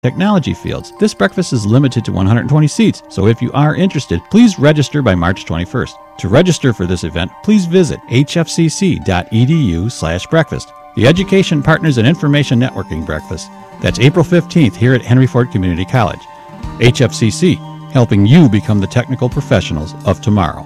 technology fields. This breakfast is limited to 120 seats, so if you are interested, please register by March 21st. To register for this event, please visit hfcc.edu/breakfast. The Education Partners and Information Networking Breakfast. That's April 15th here at Henry Ford Community College. HFCC, helping you become the technical professionals of tomorrow.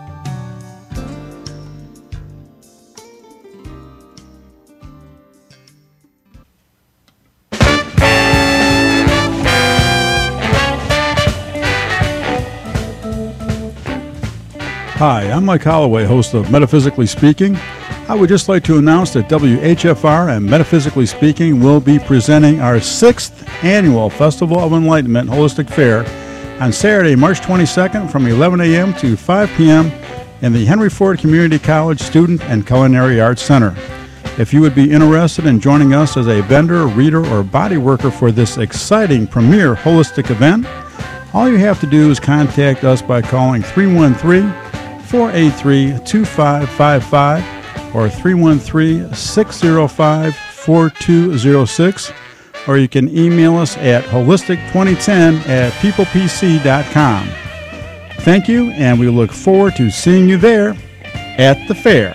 Hi, I'm Mike Holloway, host of Metaphysically Speaking. I would just like to announce that WHFR and Metaphysically Speaking will be presenting our 6th annual Festival of Enlightenment Holistic Fair on Saturday, March 22nd from 11 a.m. to 5 p.m. in the Henry Ford Community College Student and Culinary Arts Center. If you would be interested in joining us as a vendor, reader, or body worker for this exciting premier holistic event, all you have to do is contact us by calling 313-483-2555 or 313-605-4206, or you can email us at holistic2010@peoplepc.com. Thank you, and we look forward to seeing you there at the fair.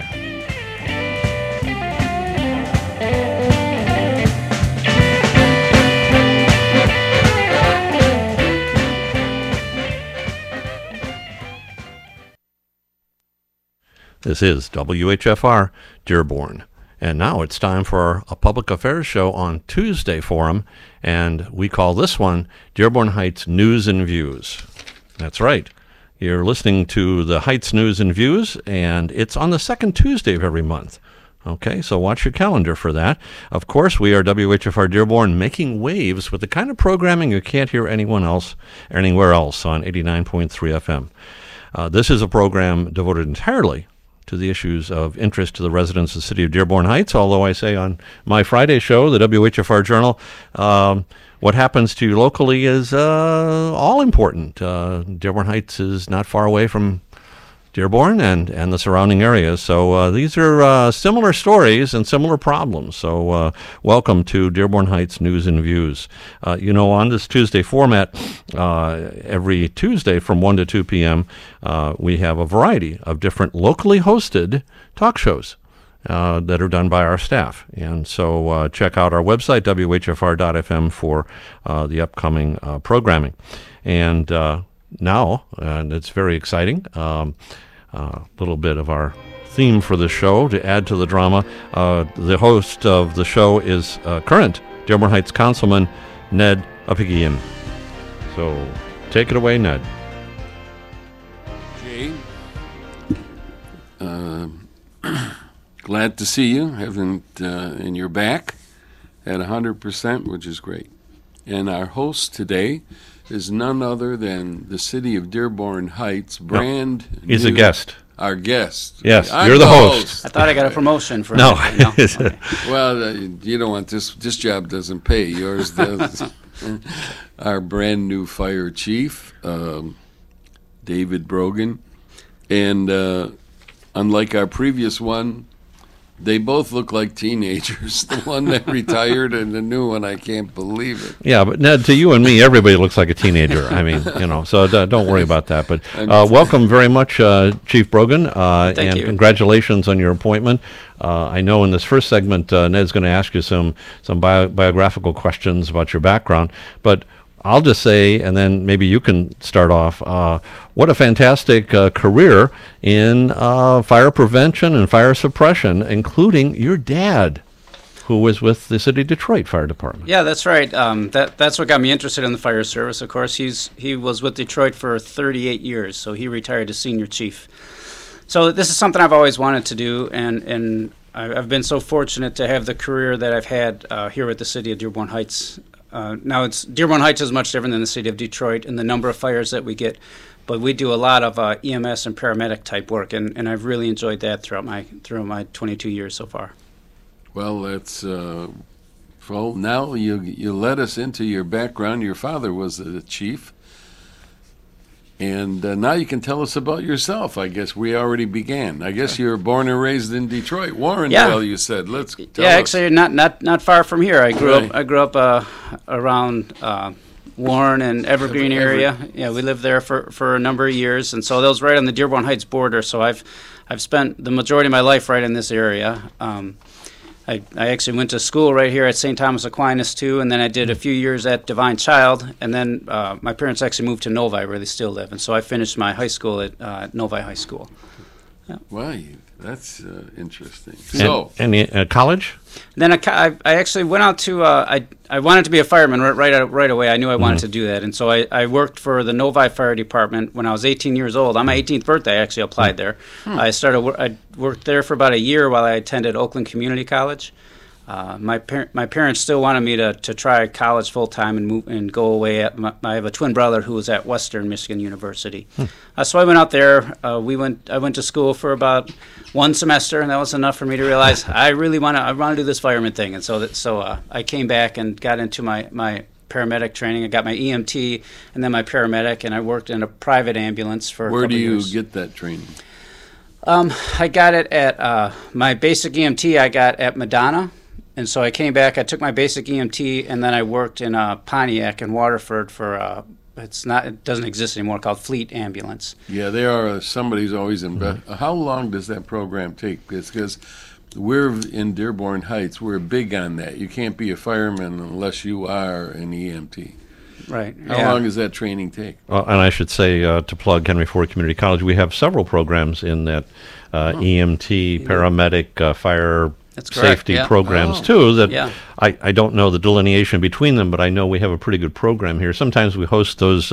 This is WHFR Dearborn. And now it's time for a public affairs show on Tuesday Forum, and we call this one Dearborn Heights News and Views. That's right. You're listening to the Heights News and Views, and it's on the second Tuesday of every month. Okay, so watch your calendar for that. Of course, we are WHFR Dearborn, making waves with the kind of programming you can't hear anywhere else on 89.3 FM. This is a program devoted entirely to the issues of interest to the residents of the city of Dearborn Heights, although I say on my Friday show, the WHFR Journal, what happens to you locally is all important. Dearborn Heights is not far away from Dearborn and the surrounding areas, so these are similar stories and similar problems. So welcome to Dearborn Heights News and Views. On this Tuesday format, every Tuesday from 1 to 2 p.m., we have a variety of different locally hosted talk shows that are done by our staff. And so check out our website, whfr.fm, for the upcoming programming. And now, and it's very exciting, a little bit of our theme for the show to add to the drama. The host of the show is current Dearborn Heights Councilman Ned Apigian. So take it away, Ned. Jay, glad to see you. And you're back at 100%, which is great. And our host today is none other than the city of Dearborn Heights, He's a guest. Our guest. Yes, I'm you're the host. I thought I got a promotion for No. Okay. Well, you don't want this. This job doesn't pay. Yours does. Our brand new fire chief, David Brogan, and unlike our previous one, they both look like teenagers. The one that retired and the new one, I can't believe it. Yeah, but Ned, to you and me, everybody looks like a teenager. I mean, so don't worry about that. But welcome very much, Chief Brogan, Thank you. Congratulations on your appointment. I know in this first segment, Ned's going to ask you some biographical questions about your background, but I'll just say, and then maybe you can start off, what a fantastic career in fire prevention and fire suppression, including your dad, who was with the City of Detroit Fire Department. Yeah, that's right. That's what got me interested in the fire service. Of course, he was with Detroit for 38 years, so he retired as senior chief. So this is something I've always wanted to do, and I've been so fortunate to have the career that I've had here at the City of Dearborn Heights. Now, Dearborn Heights is much different than the city of Detroit in the number of fires that we get, but we do a lot of EMS and paramedic type work, and I've really enjoyed that throughout my 22 years so far. Well, that's well. Now you led us into your background. Your father was the chief. And now you can tell us about yourself. I guess we already began. I guess you were born and raised in Detroit, Warrendale. You said. Let's tell us. Actually, not far from here. I grew Right. up around Warren and Evergreen area. Yeah, we lived there for a number of years, and so that was right on the Dearborn Heights border. So I've spent the majority of my life right in this area. I actually went to school right here at St. Thomas Aquinas too, and then I did a few years at Divine Child, and then my parents actually moved to Novi where they still live, and so I finished my high school at Novi High School. Wow, that's interesting. And college? Then I actually went out to I wanted to be a fireman right away. I knew I wanted to do that, and so I worked for the Novi Fire Department when I was 18 years old. On my 18th birthday, I actually applied there. I worked there for about a year while I attended Oakland Community College. My parents still wanted me to try college full time and move and go away. I have a twin brother who was at Western Michigan University, so I went out there. I went to school for about one semester, and that was enough for me to realize I really want to do this fireman thing. And so I came back and got into my paramedic training. I got my EMT and then my paramedic, and I worked in a private ambulance for. Where a couple do you years. get that training? I got it at my basic EMT. I got at Madonna. And so I came back, I took my basic EMT, and then I worked in Pontiac and Waterford for, it doesn't exist anymore, called Fleet Ambulance. Yeah, they are. Somebody's always in. How long does that program take? Because we're in Dearborn Heights, we're big on that. You can't be a fireman unless you are an EMT. Right. How long does that training take? Well, and I should say, to plug Henry Ford Community College, we have several programs in that EMT, paramedic, fire That's correct, safety yeah. programs too. That Yeah. I don't know the delineation between them, but I know we have a pretty good program here. Sometimes we host those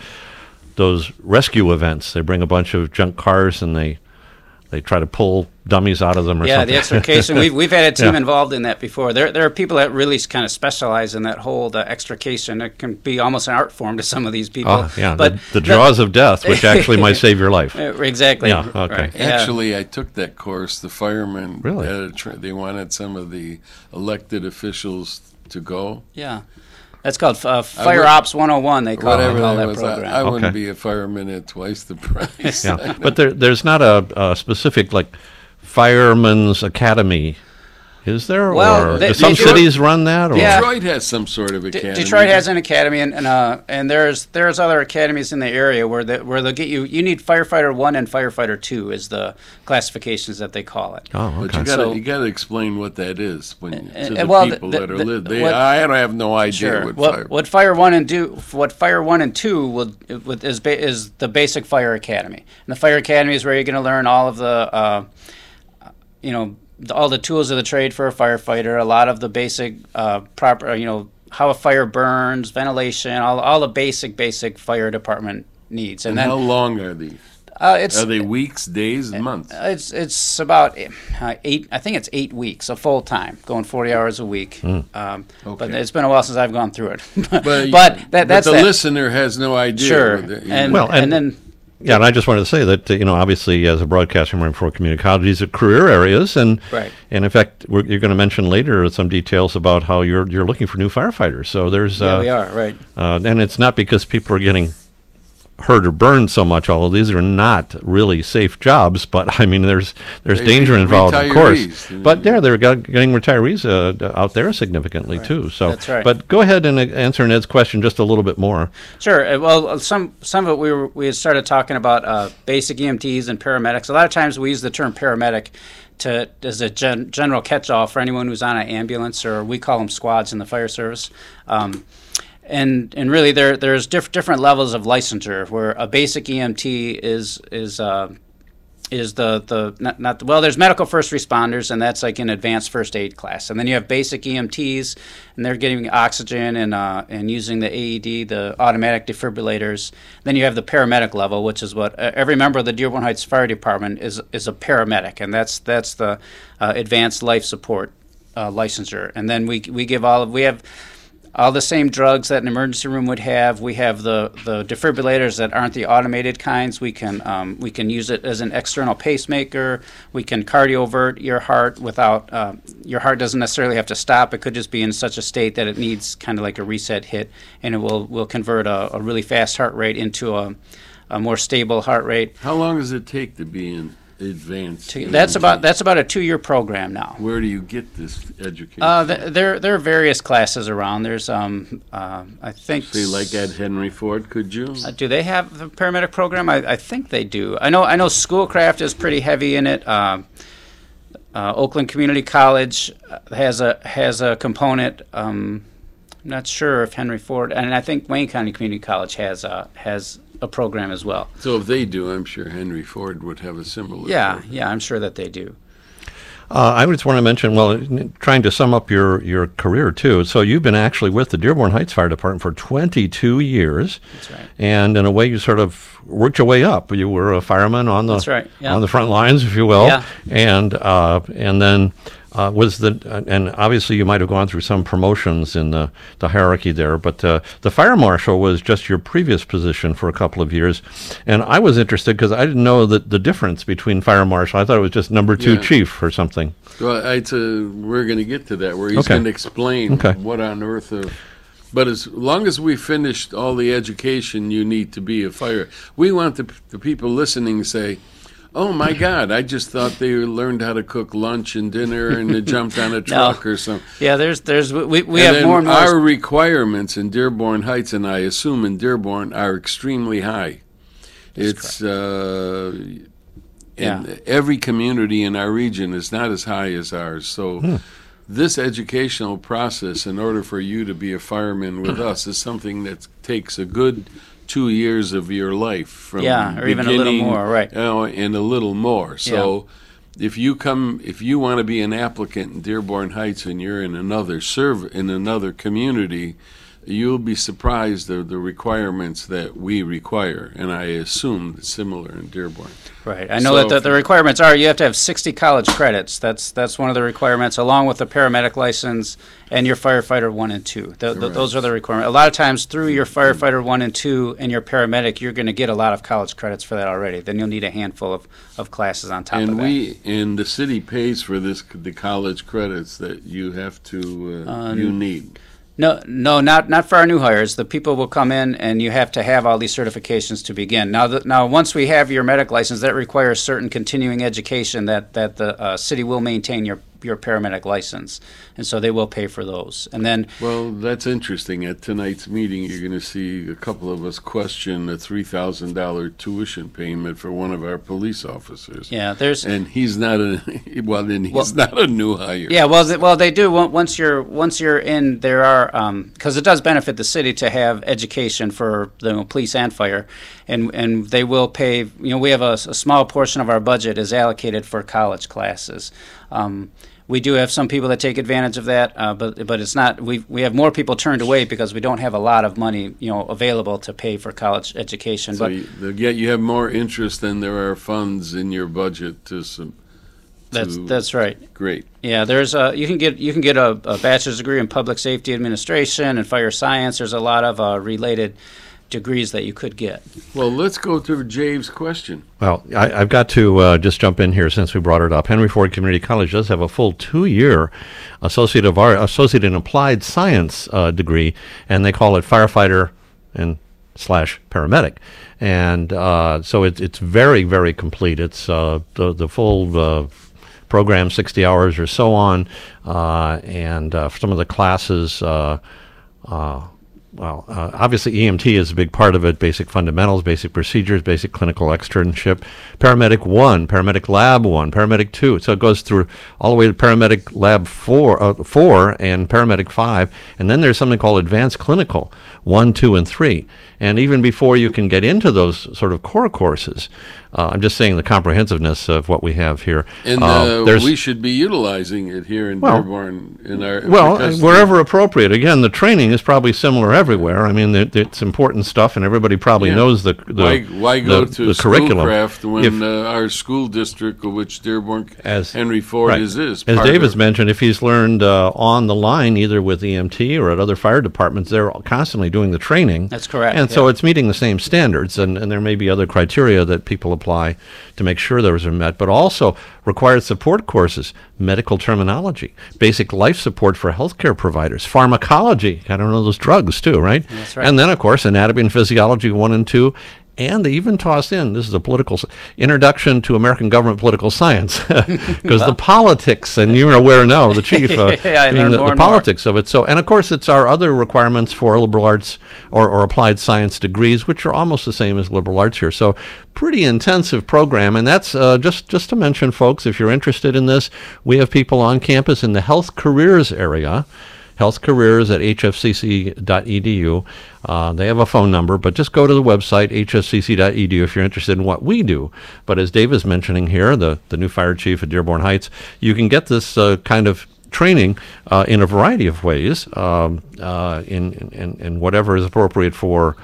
rescue events. They bring a bunch of junk cars and they try to pull dummies out of them or something. The extrication. We've had a team Yeah. involved in that before. There are people that really kind of specialize in that whole extrication. It can be almost an art form to some of these people. Oh, yeah, But the jaws of death, which actually might save your life. Exactly. Yeah, okay. Right, yeah. Actually, I took that course. The firemen, Really? they wanted some of the elected officials to go. Yeah. That's called Fire Ops 101, they call Whatever that that was. program. I wouldn't Okay. be a fireman at twice the price. Yeah, but there's not a specific Fireman's Academy, is there? Well, or they- do some they do. cities run that? Or? Yeah. Detroit has some sort of academy. Detroit has an academy, and there's other academies in the area where they'll get you. You need firefighter 1 and firefighter 2 is the classifications that they call it. Oh, But okay. you gotta explain what that is to the well, people the- that are the- living. what- I don't have no idea Sure. what fire. What Fire 1 and 2 is the basic fire academy. And the fire academy is where you're going to learn all of the all the tools of the trade for a firefighter, a lot of the basic proper, how a fire burns, ventilation, all the basic fire department needs. and then how long are these? Are they weeks, days, months? It's about 8. I think it's 8 weeks, a full time, going 40 hours a week. But Okay. it's been a while since I've gone through it. But that's the that. listener has no idea. Sure. what the- And then Yeah, and I just wanted to say that obviously as a broadcaster from Ford Community College, these are career areas, and Right. and in fact you're going to mention later some details about how you're looking for new firefighters. So there's we are right. and it's not because people are getting hurt or burned so much. Although these are not really safe jobs, but I mean there's danger involved, of course. retirees. But yeah, they're getting retirees out there significantly too. So That's right. But go ahead and answer Ned's question just a little bit more. Sure. Well, some of it we had started talking about basic EMTs and paramedics. A lot of times we use the term paramedic as a general catch-all for anyone who's on an ambulance, or we call them squads in the fire service. And really, there's different levels of licensure. Where a basic EMT is there's medical first responders, and that's like an advanced first aid class. And then you have basic EMTs, and they're getting oxygen and using the AED, the automatic defibrillators. Then you have the paramedic level, which is what every member of the Dearborn Heights Fire Department is a paramedic, and that's the advanced life support licensure. And then we have all the same drugs that an emergency room would have. We have the defibrillators that aren't the automated kinds. We can use it as an external pacemaker. We can cardiovert your heart without your heart doesn't necessarily have to stop. It could just be in such a state that it needs kind of like a reset hit, and it will convert a really fast heart rate into a more stable heart rate. How long does it take to be in advanced? That's about a 2-year program now. Where do you get this education? There are various classes around. There's I think. Say like at Henry Ford, could you? Do they have the paramedic program? I think they do. I know Schoolcraft is pretty heavy in it. Oakland Community College has a component. I'm not sure if Henry Ford, and I think Wayne County Community College has a program as well. So if they do, I'm sure Henry Ford would have a similar. Yeah, I'm sure that they do. I just want to mention, well, trying to sum up your career, too. So you've been actually with the Dearborn Heights Fire Department for 22 years. That's right. And in a way, you sort of worked your way up. You were a fireman on the That's right, yeah. on the front lines, if you will. Yeah. And then and obviously you might have gone through some promotions in the hierarchy there, but the fire marshal was just your previous position for a couple of years. And I was interested because I didn't know that the difference between fire marshal. I thought it was just number 2 chief or something. Well, we're going to get to that, where he's going to explain what on earth but as long as we finished all the education you need to be a fire, we want the people listening to say, oh my God, I just thought they learned how to cook lunch and dinner and they jumped on a truck or something. Yeah, we have more and more. Our requirements in Dearborn Heights, and I assume in Dearborn, are extremely high. It's and every community in our region is not as high as ours. So this educational process, in order for you to be a fireman with us, is something that takes a good 2 years of your life, from or even a little more, right? And a little more. So, if you want to be an applicant in Dearborn Heights and you're in another community, you'll be surprised of the requirements that we require, and I assume it's similar in Dearborn. Right. I know that the requirements are you have to have 60 college credits. That's one of the requirements, along with the paramedic license and your firefighter 1 and 2. Those are the requirements. A lot of times through your firefighter 1 and 2 and your paramedic, you're going to get a lot of college credits for that already. Then you'll need a handful of classes on top of that. And the city pays for the college credits that you have to you need. No, not for our new hires. The people will come in, and you have to have all these certifications to begin. Now, once we have your medic license, that requires certain continuing education that the city will maintain your paramedic license, and so they will pay for those. And then, well, that's interesting. At tonight's meeting, you're going to see a couple of us question a $3,000 tuition payment for one of our police officers. Yeah, and he's not not a new hire. Yeah, well, they do. Once you're in, there are because it does benefit the city to have education for the police and fire, and they will pay. We have a small portion of our budget is allocated for college classes. We do have some people that take advantage of that, but it's not. We have more people turned away because we don't have a lot of money, available to pay for college education. So you have more interest than there are funds in your budget to some. That's right. Great. Yeah, there's you can get a bachelor's degree in public safety administration and fire science. There's a lot of related degrees that you could get. Well, let's go to James' question. Well, I've got to just jump in here since we brought it up. Henry Ford Community College does have a full 2-year Associate in Applied Science degree, and they call it firefighter and / paramedic. And so it's very, very complete. It's the full program, 60 hours or so on, and some of the classes, obviously EMT is a big part of it, basic fundamentals, basic procedures, basic clinical externship, paramedic 1, paramedic lab 1, paramedic 2. So it goes through all the way to paramedic lab 4 and paramedic 5. And then there's something called advanced clinical 1, 2, and 3. And even before you can get into those sort of core courses, I'm just saying the comprehensiveness of what we have here. And we should be utilizing it here in Dearborn. Wherever appropriate. Again, the training is probably similar everywhere. I mean, it's important stuff, and everybody probably knows the why go to curriculum. Schoolcraft when our school district, which Dearborn Henry Ford is. As Dave has mentioned, if he's learned on the line, either with EMT or at other fire departments, they're constantly doing the training. That's correct. And so it's meeting the same standards, and there may be other criteria that people apply to make sure those are met, but also required support courses, medical terminology, basic life support for healthcare providers, pharmacology, I don't know those drugs too, right? That's right. And then, of course, anatomy and physiology 1 and 2, And they even tossed in, this is a introduction to American government political science, because the politics, and you're aware now, the chief, the politics of it. So, and of course, it's our other requirements for liberal arts or applied science degrees, which are almost the same as liberal arts here. So, pretty intensive program. And that's just to mention, folks, if you're interested in this, we have people on campus in the health careers area. Health Careers at hfcc.edu. They have a phone number, but just go to the website, hfcc.edu, if you're interested in what we do. But as Dave is mentioning here, the new fire chief at Dearborn Heights, you can get this kind of training in a variety of ways, in whatever is appropriate for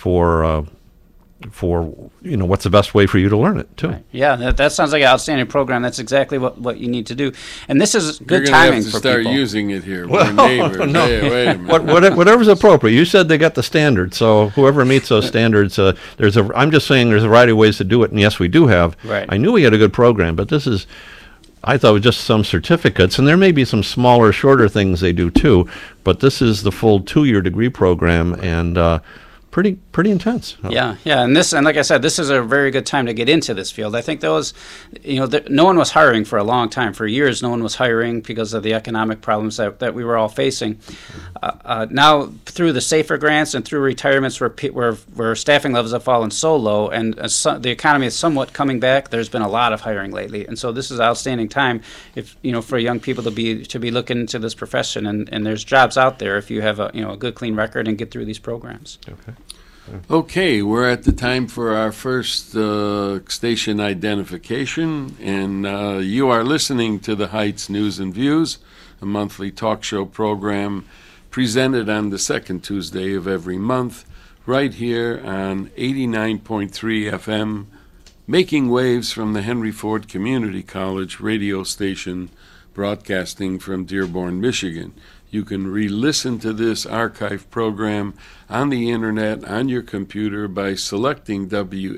what's the best way for you to learn it too. Right. Yeah, that sounds like an outstanding program. That's exactly what you need to do, and this is good You're timing have to for start people. using it here. We're neighbors. No. Hey, wait a minute. Whatever's appropriate. You said they got the standards, so whoever meets those standards, I'm just saying there's a variety of ways to do it, and yes, we do have. Right. I knew we had a good program, but this is, I thought it was just some certificates, and there may be some smaller, shorter things they do too, but this is the full 2-year degree program, and pretty intense. Yeah, and like I said, this is a very good time to get into this field. I think no one was hiring for a long time. For years, no one was hiring because of the economic problems that we were all facing. Now, through the SAFER grants and through retirements where staffing levels have fallen so low, and the economy is somewhat coming back, there's been a lot of hiring lately. And so this is an outstanding time for young people to be looking into this profession. And there's jobs out there if you have a good, clean record and get through these programs. Okay, we're at the time for our first station identification, and you are listening to the Heights News and Views, a monthly talk show program presented on the second Tuesday of every month, right here on 89.3 FM, making waves from the Henry Ford Community College radio station, broadcasting from Dearborn, Michigan. You can re-listen to this archive program on the internet, on your computer, by selecting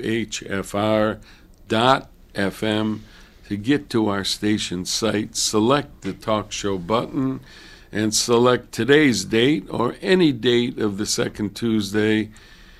WHFR.FM. To get to our station site, select the talk show button and select today's date or any date of the second Tuesday.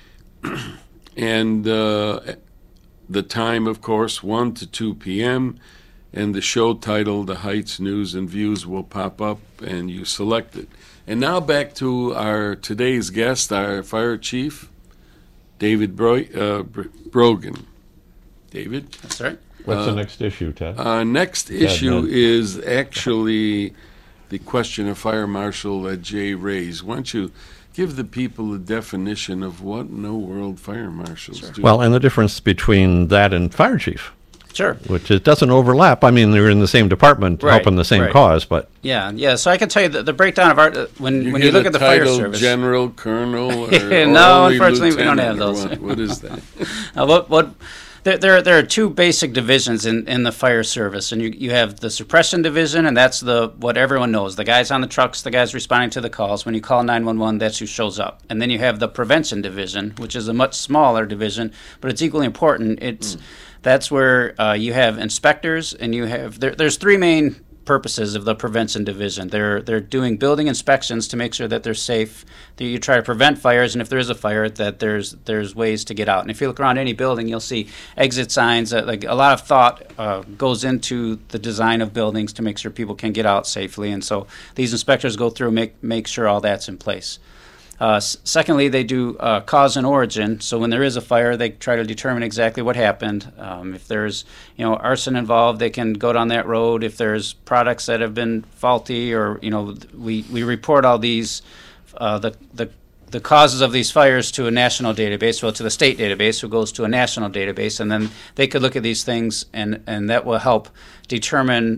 And the time, of course, 1 to 2 p.m., and the show title, The Heights News and Views, will pop up, and you select it. And now back to our today's guest, our fire chief, David Brogan. David? That's right. What's the next issue, Ted? Next issue is actually the question of fire marshal that Jay raised. Why don't you give the people a definition of what in the world fire marshals do? Well, and the difference between that and fire chief. Sure. Which it doesn't overlap. I mean, they're in the same department, helping the same cause, but yeah. So I can tell you the breakdown of our when you look at the fire service. General, colonel, or no, unfortunately we don't have those. What is that? There are two basic divisions in the fire service, and you have the suppression division, and that's what everyone knows. The guys on the trucks, the guys responding to the calls. When you call 911, that's who shows up. And then you have the prevention division, which is a much smaller division, but it's equally important. That's where you have inspectors, and you have there's three main purposes of the prevention division. They're doing building inspections to make sure that they're safe. That you try to prevent fires, and if there is a fire, that there's ways to get out. And if you look around any building, you'll see exit signs. Like a lot of thought goes into the design of buildings to make sure people can get out safely. And so these inspectors go through and make sure all that's in place. Secondly, they do cause and origin. So when there is a fire, they try to determine exactly what happened. If there's arson involved, they can go down that road. If there's products that have been faulty, or we report all these the causes of these fires to a national database, well, to the state database, who goes to a national database, and then they could look at these things, and that will help determine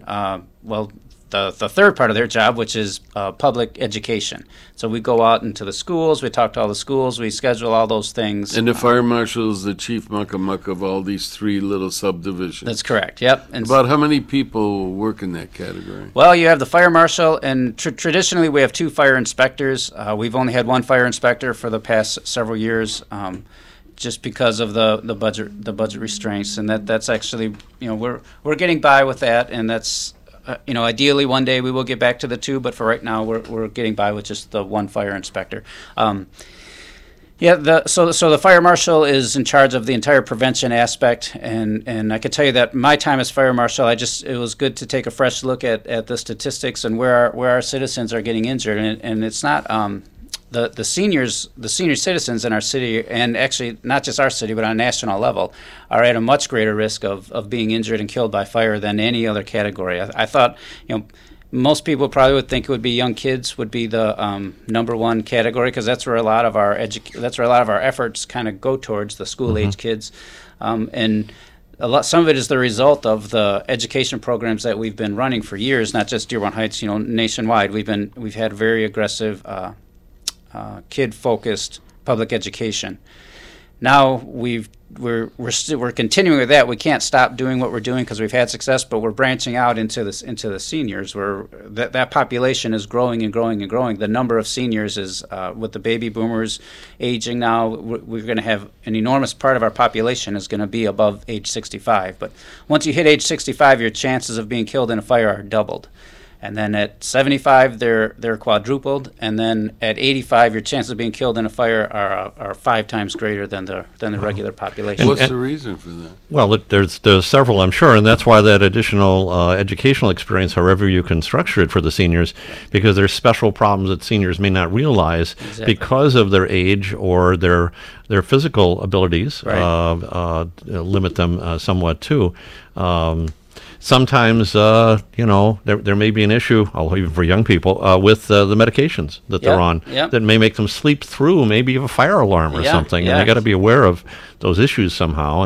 the third part of their job, which is public education. So we go out into the schools, we talk to all the schools, we schedule all those things. And the fire marshal is the chief muck-a-muck of all these three little subdivisions. That's correct, yep. And about how many people work in that category? Well, you have the fire marshal, and traditionally we have two fire inspectors. We've only had one fire inspector for the past several years, just because of the budget restraints, and that's actually we're getting by with that, and that's. Ideally one day we will get back to the two, but for right now we're getting by with just the one fire inspector. Yeah, so the fire marshal is in charge of the entire prevention aspect, and I can tell you that my time as fire marshal, it was good to take a fresh look at the statistics and where our citizens are getting injured, and it's not the senior citizens in our city, and actually not just our city but on a national level, are at a much greater risk of being injured and killed by fire than any other category. I thought, most people probably would think it would be young kids would be the number one category, because that's where a lot of our efforts kind of go towards, the school age kids, and some of it is the result of the education programs that we've been running for years, not just Dearborn Heights, nationwide. We've had very aggressive kid-focused public education. Now we're continuing with that. We can't stop doing what we're doing because we've had success, but we're branching out into the seniors, where that population is growing and growing and growing. The number of seniors is with the baby boomers aging now. We're going to have an enormous part of our population is going to be above age 65. But once you hit age 65, your chances of being killed in a fire are doubled. And then at 75, they're quadrupled, and then at 85, your chances of being killed in a fire are 5 times greater than the regular population. What's the reason for that? Well, there's several, I'm sure, and that's why that additional educational experience, however you can structure it for the seniors, because there's special problems that seniors may not realize because of their age or their physical abilities, right. Limit them somewhat too. Sometimes, there may be an issue, even for young people, with the medications that they're on that may make them sleep through maybe a fire alarm or something. And they got to be aware of those issues somehow.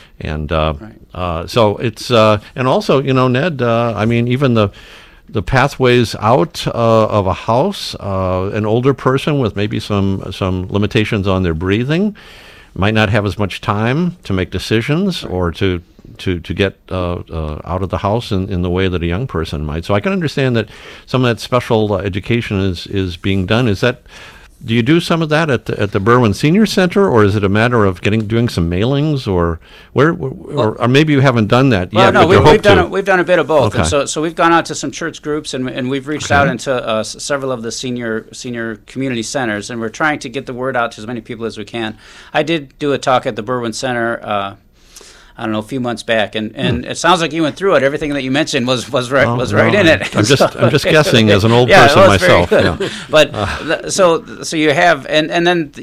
So it's and also, Ned, even the pathways out of a house, an older person with maybe some limitations on their breathing might not have as much time to make decisions or to get out of the house in the way that a young person might. So I can understand that some of that special education is being done. Do you do some of that at the Berwyn Senior Center, or is it a matter of doing some mailings, or maybe you haven't done that yet? No, we've done a bit of both. Okay. And so we've gone out to some church groups, and we've reached out into several of the senior community centers, and we're trying to get the word out to as many people as we can. I did do a talk at the Berwyn Center. I don't know, a few months back, and it sounds like you went through it. Everything that you mentioned was right in it. I'm just guessing as an old person myself. Yeah. But so you have, and then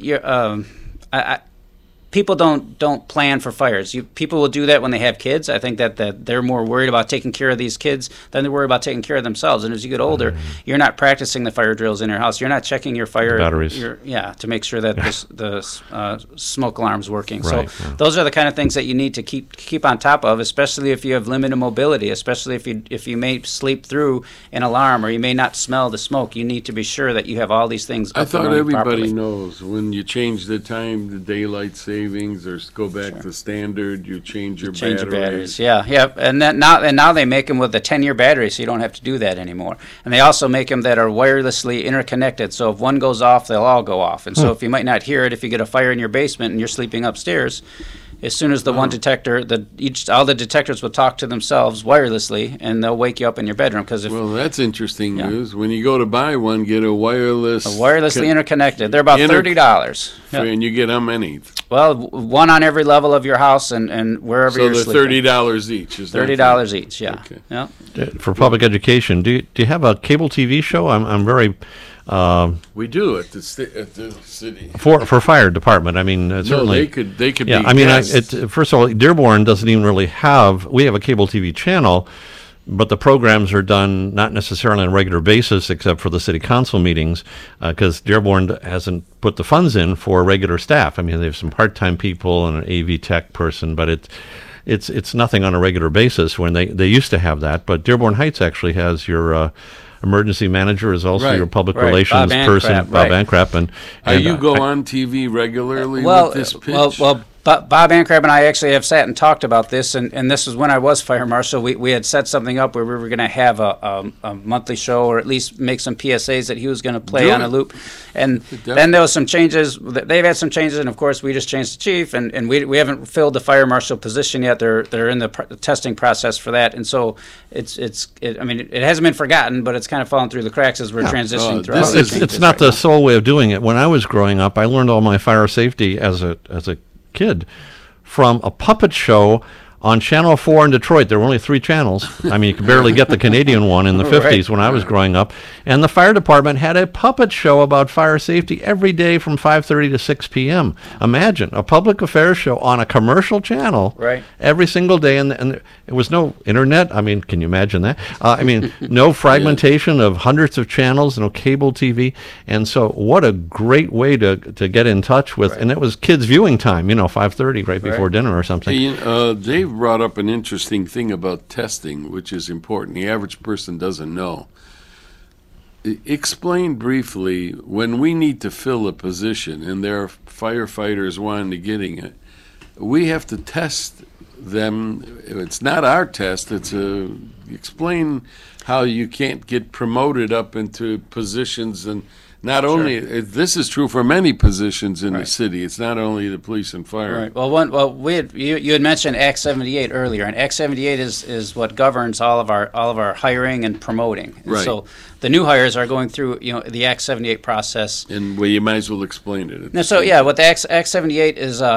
people don't plan for fires. People will do that when they have kids. I think that they're more worried about taking care of these kids than they're worried about taking care of themselves. And as you get older, you're not practicing the fire drills in your house. You're not checking your fire batteries. To make sure that the smoke alarm's working. Right. So those are the kind of things that you need to keep on top of, especially if you have limited mobility, especially if you may sleep through an alarm or you may not smell the smoke. You need to be sure that you have all these things. I thought everybody properly. knows when you change the time, the daylight savings, or go back to standard, you change your batteries. Yeah, and now they make them with a 10-year battery, so you don't have to do that anymore. And they also make them that are wirelessly interconnected, so if one goes off, they'll all go off. And so if you might not hear it, if you get a fire in your basement and you're sleeping upstairs, as soon as the one detector, all the detectors will talk to themselves wirelessly, and they'll wake you up in your bedroom. Well, that's interesting news. When you go to buy one, get a wirelessly interconnected. They're about $30. And you get how many? Well, one on every level of your house and wherever you're sleeping. So they're $30 each. Is $30 each. Yeah. Okay. Yeah. For public education, do you have a cable TV show? I'm very. We do at the city for fire department. I mean, certainly they could. Yeah, be I mean, first of all, Dearborn doesn't even really have. We have a cable TV channel, but the programs are done not necessarily on a regular basis, except for the city council meetings, because Dearborn hasn't put the funds in for regular staff. I mean, they have some part-time people and an AV tech person, but it's nothing on a regular basis. When they used to have that, but Dearborn Heights actually has your. Emergency manager is also your public relations person, Bob Ancrap. And you go on TV regularly with this pitch? Well, But Bob Ancrab and I actually have sat and talked about this, and this was when I was fire marshal. We had set something up where we were going to have a monthly show, or at least make some PSAs that he was going to play on a loop. And then there was some changes. They've had some changes, and of course we just changed the chief, and we haven't filled the fire marshal position yet. They're in the testing process for that, and so it hasn't been forgotten, but it's kind of fallen through the cracks as we're transitioning through. It's not the sole way of doing it. When I was growing up, I learned all my fire safety as a kid from a puppet show on Channel 4 in Detroit. There were only 3 channels. I mean, you could barely get the Canadian one in the 50s when I was growing up. And the fire department had a puppet show about fire safety every day from 5:30 to 6 p.m. Imagine a public affairs show on a commercial channel every single day. And there was no internet. I mean, can you imagine that? No fragmentation of hundreds of channels, no cable TV. And so what a great way to get in touch with. And it was kids' viewing time, 5:30 right before dinner or something. Dave brought up an interesting thing about testing, which is important. The average person doesn't know. Explain briefly, when we need to fill a position and there are firefighters wanting to get it, we have to test them. It's not our test. Explain how you can't get promoted up into positions, and not only this is true for many positions in the city. It's not only the police and fire. Right. Well, you had mentioned Act 78 earlier, and Act 78 is what governs all of our hiring and promoting. And so the new hires are going through the Act 78 process. And you might as well explain it. What the Act 78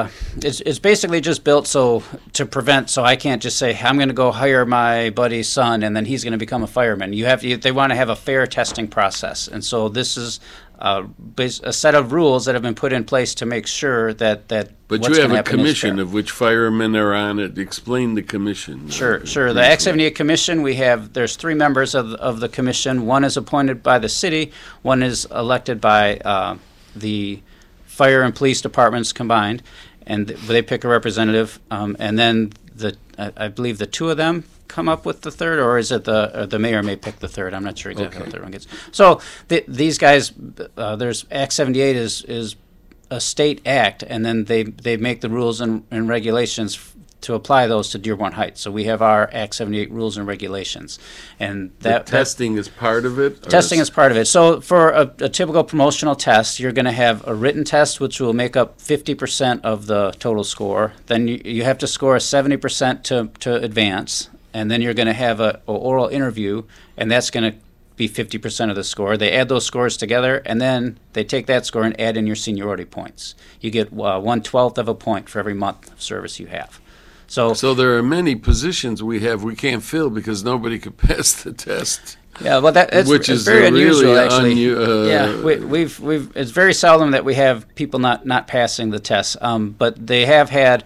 is basically just built to prevent. So I can't just say I'm going to go hire my buddy's son and then he's going to become a fireman. They want to have a fair testing process, and so this is a set of rules that have been put in place to make sure that. But you have a commission of which firemen are on it. Explain the commission. Sure. The Act 78 Commission, there's 3 members of the commission. One is appointed by the city. One is elected by the fire and police departments combined, and they pick a representative. And then I believe the 2 of them come up with the third, or is it the mayor may pick the third? I'm not sure exactly what the third one gets. So these guys, there's Act 78 is a state act, and then they make the rules and regulations to apply those to Dearborn Heights. So we have our Act 78 rules and regulations, and testing is part of it. Testing is part of it. So for a typical promotional test, you're going to have a written test, which will make up 50% of the total score. Then you have to score a 70% to advance. And then you're going to have an oral interview, and that's going to be 50% of the score. They add those scores together, and then they take that score and add in your seniority points. You get 1/12 of a point for every month of service you have. So there are many positions we can't fill because nobody could pass the test. Yeah, well, it's very unusual, actually. It's very seldom that we have people not passing the test, but they have had.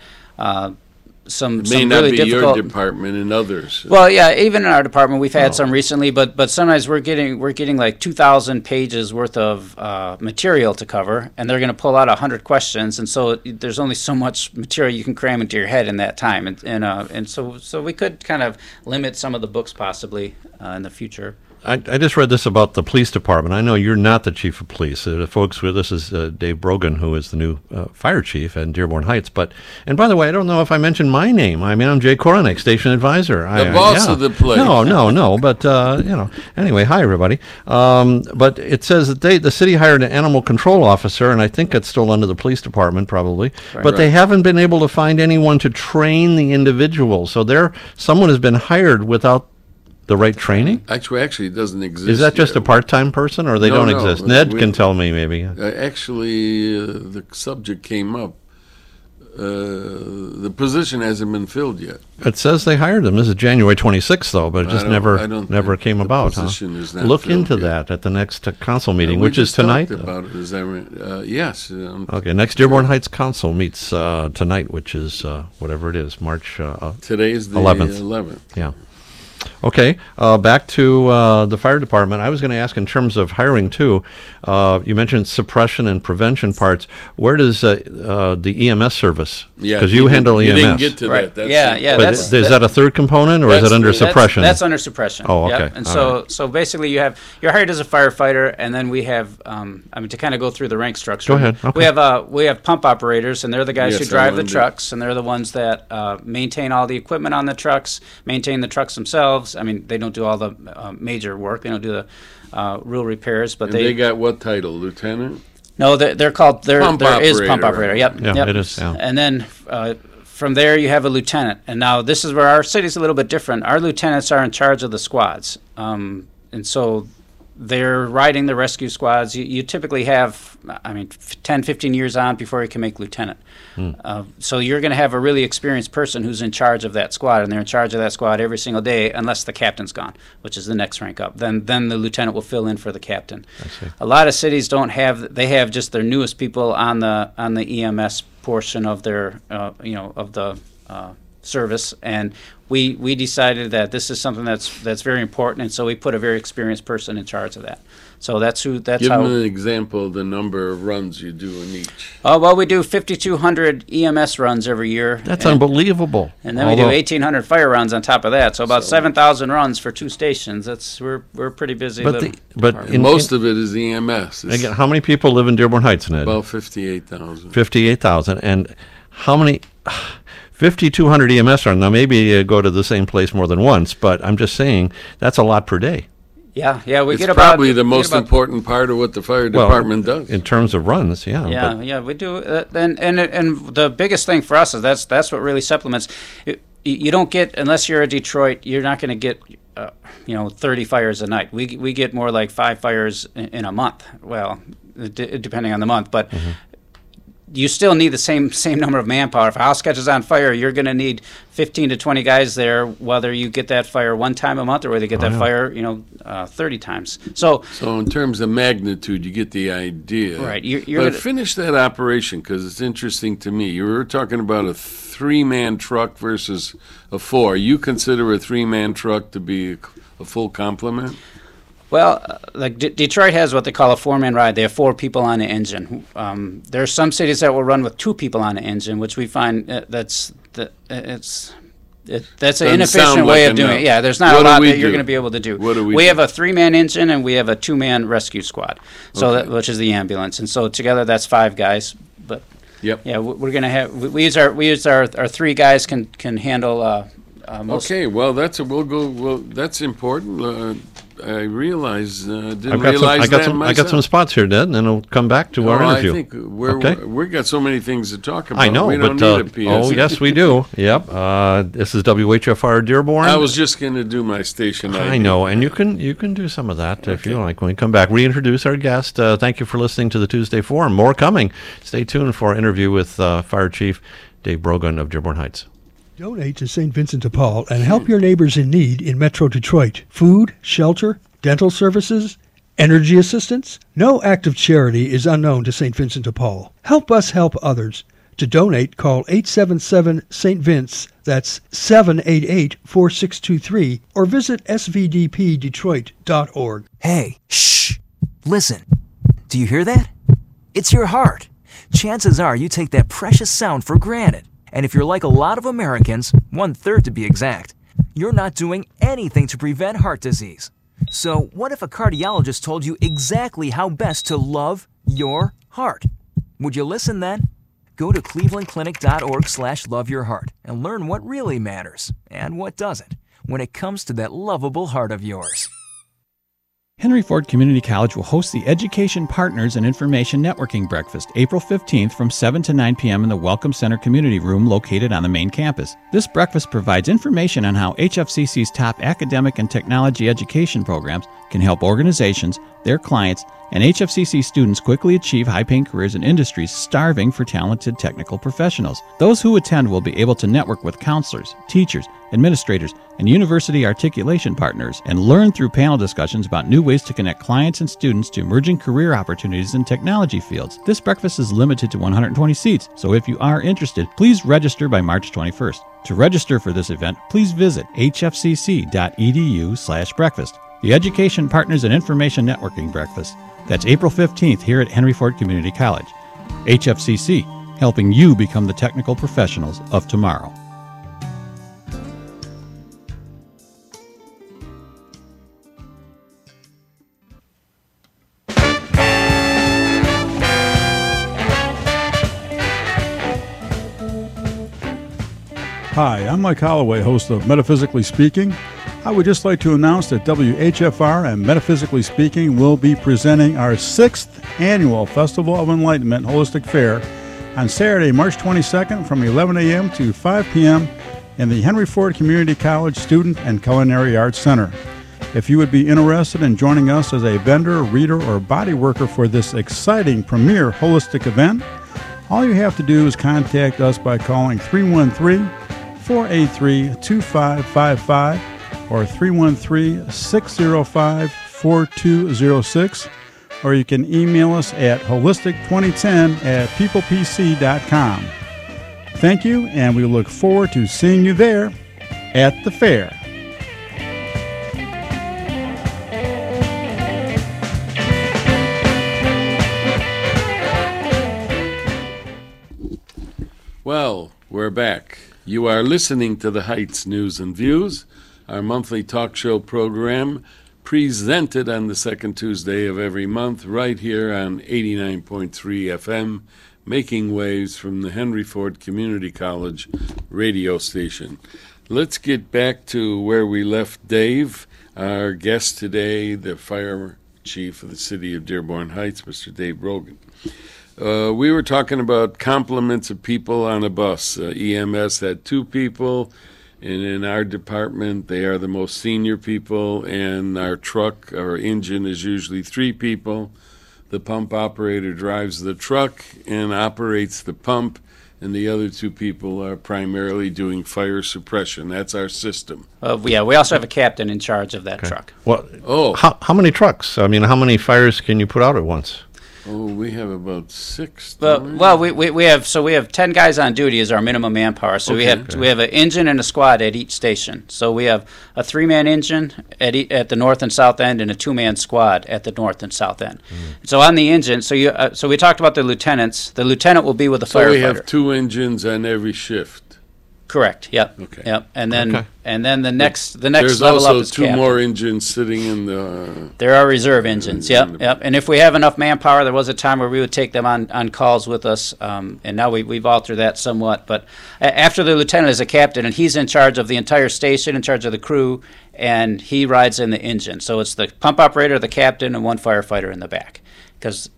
It may not really be difficult. Your department and others. Well, yeah, even in our department we've had some recently, but sometimes we're getting like 2,000 pages worth of material to cover, and they're going to pull out 100 questions, and so there's only so much material you can cram into your head in that time, and so we could kind of limit some of the books possibly in the future. I just read this about the police department. I know you're not the chief of police. Folks, this is Dave Brogan, who is the new fire chief in Dearborn Heights. And by the way, I don't know if I mentioned my name. I mean, I'm Jay Koronek, station advisor. The boss of the place. No. But, anyway, hi, everybody. But it says that the city hired an animal control officer, and I think it's still under the police department probably. Right. But they haven't been able to find anyone to train the individual. So someone has been hired without the right training? Actually, it doesn't exist. Is that just a part-time person, or they don't exist? Ned can tell me, maybe. The subject came up. The position hasn't been filled yet. It says they hired them. This is January 26th, though, but it just never came about. Is not Look into yet. that at the next council meeting, which is tonight. About it, is that right? Yes. Okay, next Dearborn Heights Council meets tonight, which is whatever it is, March Today is the 11th. 11th. Yeah. Okay, back to the fire department. I was going to ask in terms of hiring too. You mentioned suppression and prevention parts. Where does the EMS service? Yeah, because you handle EMS. You didn't get to Right. that. Yeah. But is that a third component, or is it under suppression? That's under suppression. Oh, okay. Yep. And All so basically, you're hired as a firefighter, and then we have, to kind of go through the rank structure. Go ahead. Okay. We have pump operators, and they're the guys Yes, who I drive the learned it. trucks, and they're the ones that maintain all the equipment on the trucks, maintain the trucks themselves. I mean, they don't do all the major work. They don't do the real repairs, but And they got what title? Lieutenant? no, they're called. There is pump operator. operator. Yep. Yeah, yep. it is, yeah. And then from there you have a lieutenant. And now this is where our city's a little bit different. Our lieutenants are in charge of the squads, and so they're riding the rescue squads. You typically have, 10, 15 years on before you can make lieutenant. So you're going to have a really experienced person who's in charge of that squad, and they're in charge of that squad every single day, unless the captain's gone, which is the next rank up. Then the lieutenant will fill in for the captain. A lot of cities don't have; they have just their newest people on the EMS portion of their of the service, and we decided that this is something that's very important, and so we put a very experienced person in charge of that. So that's Give how. me an example of the number of runs you do in each. Oh, well, we do 5,200 EMS runs every year. That's unbelievable. And then we do 1,800 fire runs on top of that. So about 7,000 runs for 2 stations. We're pretty busy. But Most of it is EMS. It's again, how many people live in Dearborn Heights, Ned? about 58,000. 58,000. And how many? 5,200 EMS runs. Now, maybe you go to the same place more than once, but I'm just saying that's a lot per day. Yeah, we It's get about. probably the we get most about- important part of what the fire department does. In terms of runs, yeah. Yeah, but we do, and the biggest thing for us is that's what really supplements. You don't get, unless you're a Detroit, you're not going to get 30 fires a night. We get more like 5 fires in a month. Well, depending on the month, but. You still need the same number of manpower. If a house catches on fire, you're going to need 15 to 20 guys there, whether you get that fire one time a month or whether you get that fire 30 times. So in terms of magnitude, you get the idea. Right, you're but gonna- finish that operation, because it's interesting to me. You were talking about a 3-man truck versus a 4. You consider a 3-man truck to be a full complement? Well, like Detroit has what they call a 4-man ride. They have 4 people on the engine. There are some cities that will run with 2 people on the engine, which we find that's an inefficient sound way like of doing enough. it. Yeah, there's not What a do lot we that you're do? going to be able to do. What do we We do? have a 3-man engine and we have a 2-man rescue squad. So Okay. which is the ambulance, and so together that's 5 guys. But Yep. yeah, we're going to have we use our 3 guys can handle. Most. Okay, well, that's important. I realize, didn't I realize got that some myself. spots here, Ned, and then we'll come back to our interview. I think Okay. we've got so many things to talk about. I know, we don't but need a PSA. yes, we do. Yep. This is WHFR Dearborn. I was just going to do my station ID. I know, and you can do some of that if you like when we come back. Reintroduce our guest. Thank you for listening to the Tuesday Forum. More coming. Stay tuned for our interview with Fire Chief Dave Brogan of Dearborn Heights. Donate to St. Vincent de Paul and help your neighbors in need in Metro Detroit. Food, shelter, dental services, energy assistance. No act of charity is unknown to St. Vincent de Paul. Help us help others. To donate, call 877 St. Vince, that's 788-4623, or visit svdpdetroit.org. Hey, shh. Listen. Do you hear that? It's your heart. Chances are you take that precious sound for granted. And if you're like a lot of Americans, 1/3 to be exact, you're not doing anything to prevent heart disease. So what if a cardiologist told you exactly how best to love your heart? Would you listen then? Go to clevelandclinic.org/loveyourheart and learn what really matters and what doesn't when it comes to that lovable heart of yours. Henry Ford Community College will host the Education Partners and Information Networking Breakfast April 15th from 7 to 9 p.m. in the Welcome Center Community Room located on the main campus. This breakfast provides information on how HFCC's top academic and technology education programs can help organizations, their clients, and HFCC students quickly achieve high-paying careers in industries starving for talented technical professionals. Those who attend will be able to network with counselors, teachers, administrators, and university articulation partners and learn through panel discussions about new ways to connect clients and students to emerging career opportunities in technology fields. This breakfast is limited to 120 seats, so if you are interested, please register by March 21st. To register for this event, please visit hfcc.edu/breakfast. The Education Partners and Information Networking Breakfast. That's April 15th here at Henry Ford Community College. HFCC, helping you become the technical professionals of tomorrow. Hi, I'm Mike Holloway, host of Metaphysically Speaking. I would just like to announce that WHFR and Metaphysically Speaking will be presenting our 6th annual Festival of Enlightenment Holistic Fair on Saturday, March 22nd from 11 a.m. to 5 p.m. in the Henry Ford Community College Student and Culinary Arts Center. If you would be interested in joining us as a vendor, reader, or body worker for this exciting premier holistic event, all you have to do is contact us by calling 313-483-2555 or 313-605-4206, or you can email us at holistic2010@peoplepc.com. Thank you, and we look forward to seeing you there at the fair. Well, we're back. You are listening to the Heights News and Views, our monthly talk show program presented on the second Tuesday of every month right here on 89.3 FM, making waves from the Henry Ford Community College radio station. Let's get back to where we left Dave, our guest today, the fire chief of the city of Dearborn Heights, Mr. Dave Brogan. We were talking about compliments of people on a bus. EMS had 2 people, and in our department, they are the most senior people, and our truck, our engine, is usually 3 people. The pump operator drives the truck and operates the pump, and the other 2 people are primarily doing fire suppression. That's our system. Yeah, we also have a captain in charge of that truck. Well, how many trucks? I mean, how many fires can you put out at once? Oh, we have about 6. Well, we have 10 guys on duty as our minimum manpower. So we have an engine and a squad at each station. So we have a 3-man engine at the north and south end and a 2-man squad at the north and south end. So on the engine, so we talked about the lieutenants. The lieutenant will be with the firefighter. So we have 2 engines on every shift. Correct. Yep. Okay. Yep. And then the next There's level also up is 2 captain. more engines sitting in the. There are reserve engines. Yep. And if we have enough manpower, there was a time where we would take them on calls with us, and now we've altered that somewhat. But after the lieutenant is a captain, and he's in charge of the entire station, in charge of the crew, and he rides in the engine. So it's the pump operator, the captain, and 1 firefighter in the back. That's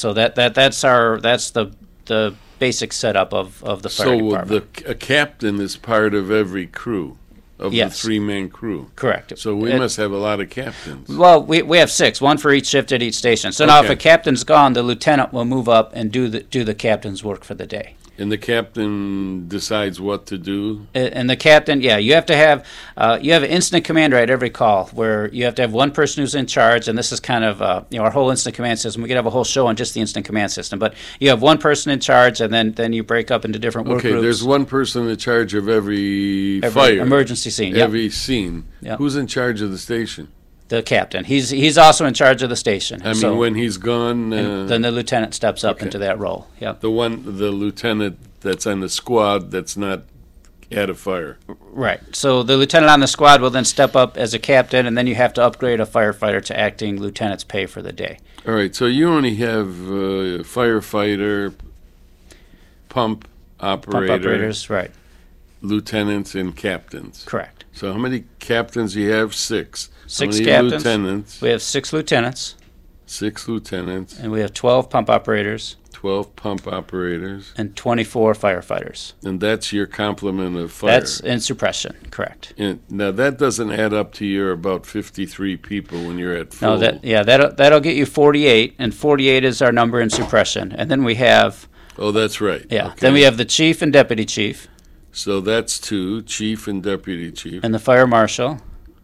the basic setup of the fire department. So a captain is part of every crew, of Yes. the 3-man crew. Correct. So we must have a lot of captains. Well, we have 6, 1 for each shift at each station. So now if a captain's gone, the lieutenant will move up and do the captain's work for the day. And the captain decides what to do? And the captain, you have to have an instant commander at every call, where you have to have 1 person who's in charge, and this is kind of our whole instant command system. We could have a whole show on just the instant command system, but you have 1 person in charge, and then you break up into different work groups. Okay, there's 1 person in charge of every fire. Emergency scene, yep. Every scene. Yep. Who's in charge of the station? The captain. He's also in charge of the station. I mean, when he's gone... then the lieutenant steps up into that role. Yep. The lieutenant that's on the squad that's not at a fire. Right. So the lieutenant on the squad will then step up as a captain, and then you have to upgrade a firefighter to acting lieutenant's pay for the day. All right. So you only have firefighter, pump operators, right. Lieutenants and captains. Correct. So how many captains do you have? 6. 6 how many captains. Lieutenants? We have 6 lieutenants. 6 lieutenants. And we have 12 pump operators. 12 pump operators. and 24 firefighters. And that's your complement of fire. That's in suppression, correct. And now that doesn't add up to your about 53 people when you're at full. No, that'll get you 48, and 48 is our number in suppression. And then we have, Oh, that's right. yeah, Okay. then we have the chief and deputy chief, So that's 2, chief and deputy chief. and the fire marshal,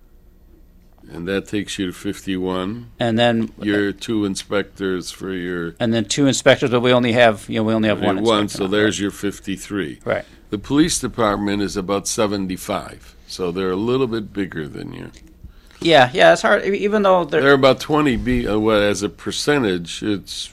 And that takes you to 51. and then Your 2 inspectors for your 2 inspectors, but we only have one inspector. so now, there's your 53. right. The police department is about 75. So they're a little bit bigger than you. Yeah, it's hard, even though They're about 20 as a percentage, it's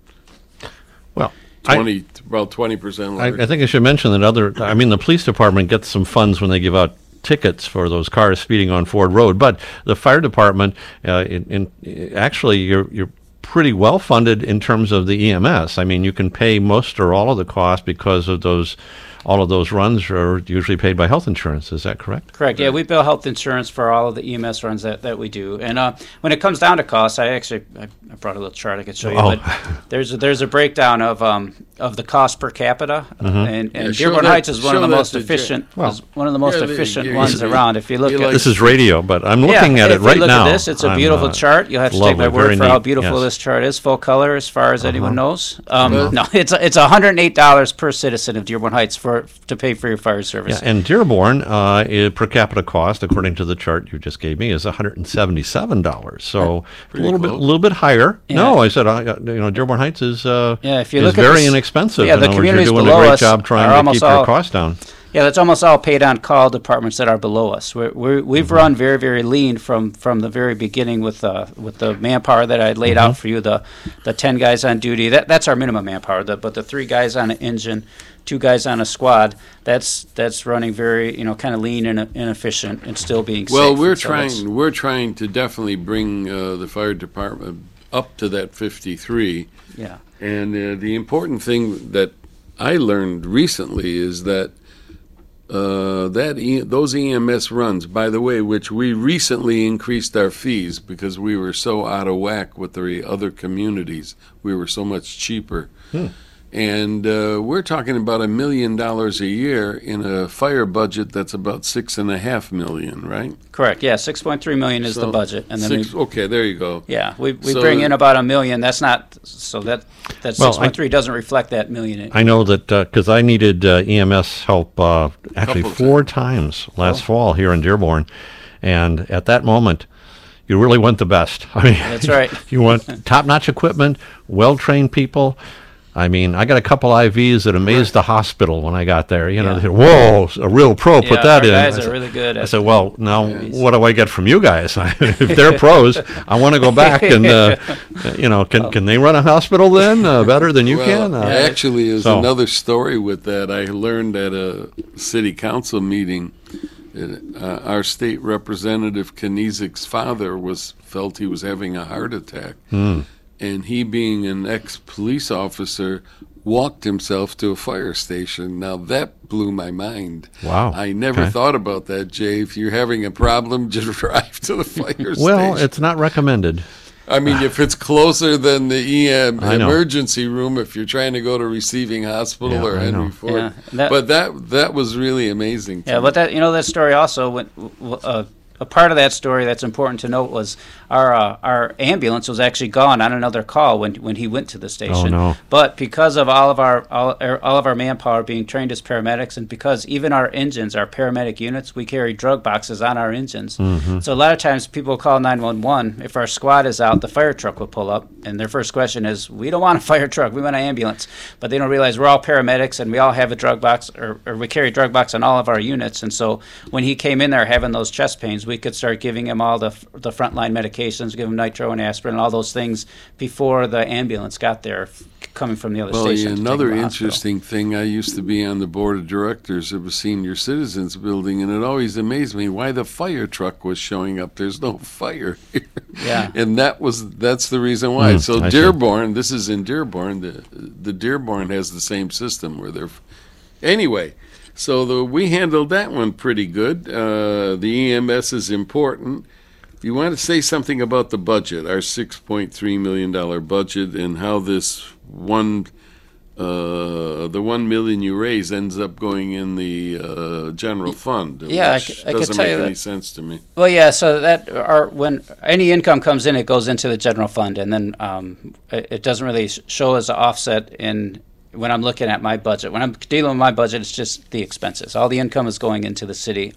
Well, 20 about 20% larger. I think I should mention that the police department gets some funds when they give out tickets for those cars speeding on Ford Road, but the fire department, actually, you're pretty well funded in terms of the EMS. I mean, you can pay most or all of the cost because of all of those runs are usually paid by health insurance. Is that correct? Correct. Yeah, we bill health insurance for all of the EMS runs that we do. And when it comes down to costs, I brought a little chart I could show you. Oh. But there's a breakdown of the cost per capita, and Yeah, show Dearborn that- Heights is one of show the that most to Jay. efficient. Well, is one of the most yeah, efficient yeah, ones yeah. around. If you look You at like- This is radio, but I'm looking at it if right you look now. at this, it's a I'm, beautiful chart. You'll have to take my lovely, word very for how neat, beautiful yes. this chart is. Full color, as far as anyone knows. Well- No, it's $108 per citizen of Dearborn Heights to pay for your fire service. Yeah, and Dearborn, per capita cost, according to the chart you just gave me, is $177. So a Pretty little bit higher. Yeah. No, I said Dearborn Heights is if you is look at very this- inexpensive. yeah, In the other words, you're communities doing a below great us job are trying to almost keep your all- costs down. Yeah, that's almost all paid on call departments that are below us. We've run very, very lean from the very beginning with the manpower that I laid out for you. The 10 guys on duty. That's our minimum manpower. But the 3 guys on an engine, 2 guys on a squad. That's running very kind of lean and inefficient and still being Well, safe. we're And so that's- trying to definitely bring the fire department up to that 53. Yeah. And the important thing that I learned recently is that those EMS runs, by the way, which we recently increased our fees because we were so out of whack with the other communities. We were so much cheaper. And we're talking about $1 million a year in a fire budget that's about $6.5 million, right? Correct. Yeah, $6.3 million is the So budget, and then okay, there you go. we So- bring in about $1 million. That's not so that Well, 6.3 doesn't reflect that million. I know that because I needed EMS help actually Couple 4 times last fall here in Dearborn, and at that moment, you really want the best. I mean, That's right. You want top-notch equipment, well-trained people. I mean, I got a couple IVs that amazed the hospital when I got there. You know, they said, "Whoa, a real pro put that our in." guys I are said- really good. I At said, "Well, now what do I get from you guys? If they're pros, I want to go back and can they run a hospital then better than you can?" Actually, there's so- another story with that. I learned at a city council meeting. Our state representative Knizik's father felt he was having a heart attack, and he, being an ex-police officer, walked himself to a fire station. Now that blew my mind. Wow. I never Okay. thought about that, Jay. If you're having a problem, just drive to the fire Well, station. it's not recommended. I mean, if it's closer than the I know. emergency room, if you're trying to go to receiving hospital Yeah, or I know. Henry Ford. Yeah, and But that was really amazing. to Yeah, me. but that story also a part of that story that's important to note was our ambulance was actually gone on another call when he went to the station. Oh, no. But because of all of our manpower being trained as paramedics, and because even our engines, our paramedic units, we carry drug boxes on our engines. Mm-hmm. So a lot of times people call 911. If our squad is out, the fire truck will pull up, and their first question is, "We don't want a fire truck. We want an ambulance." But they don't realize we're all paramedics, and we all have a drug box, or we carry a drug box on all of our units. And so when he came in there having those chest pains, we could start giving him all the frontline medications, give him nitro and aspirin, and all those things before the ambulance got there, coming from the other Well, station. yeah, to take another him to the hospital. interesting thing, I used to be on the board of directors of a senior citizens building, and it always amazed me why the fire truck was showing up. There's no fire here. Yeah. And that's the reason why. So I see. Dearborn, this is in Dearborn, the Dearborn has the same system where they're... Anyway, so we handled that one pretty good. The EMS is important. If you want to say something about the budget, our $6.3 million budget, and how this the 1 million you raise ends up going in the general fund. Yeah, which I could doesn't tell make you any that. sense to me. Well, yeah. So when any income comes in, it goes into the general fund, and then it doesn't really show as an offset when I'm looking at my budget. When I'm dealing with my budget, it's just the expenses. All the income is going into the city.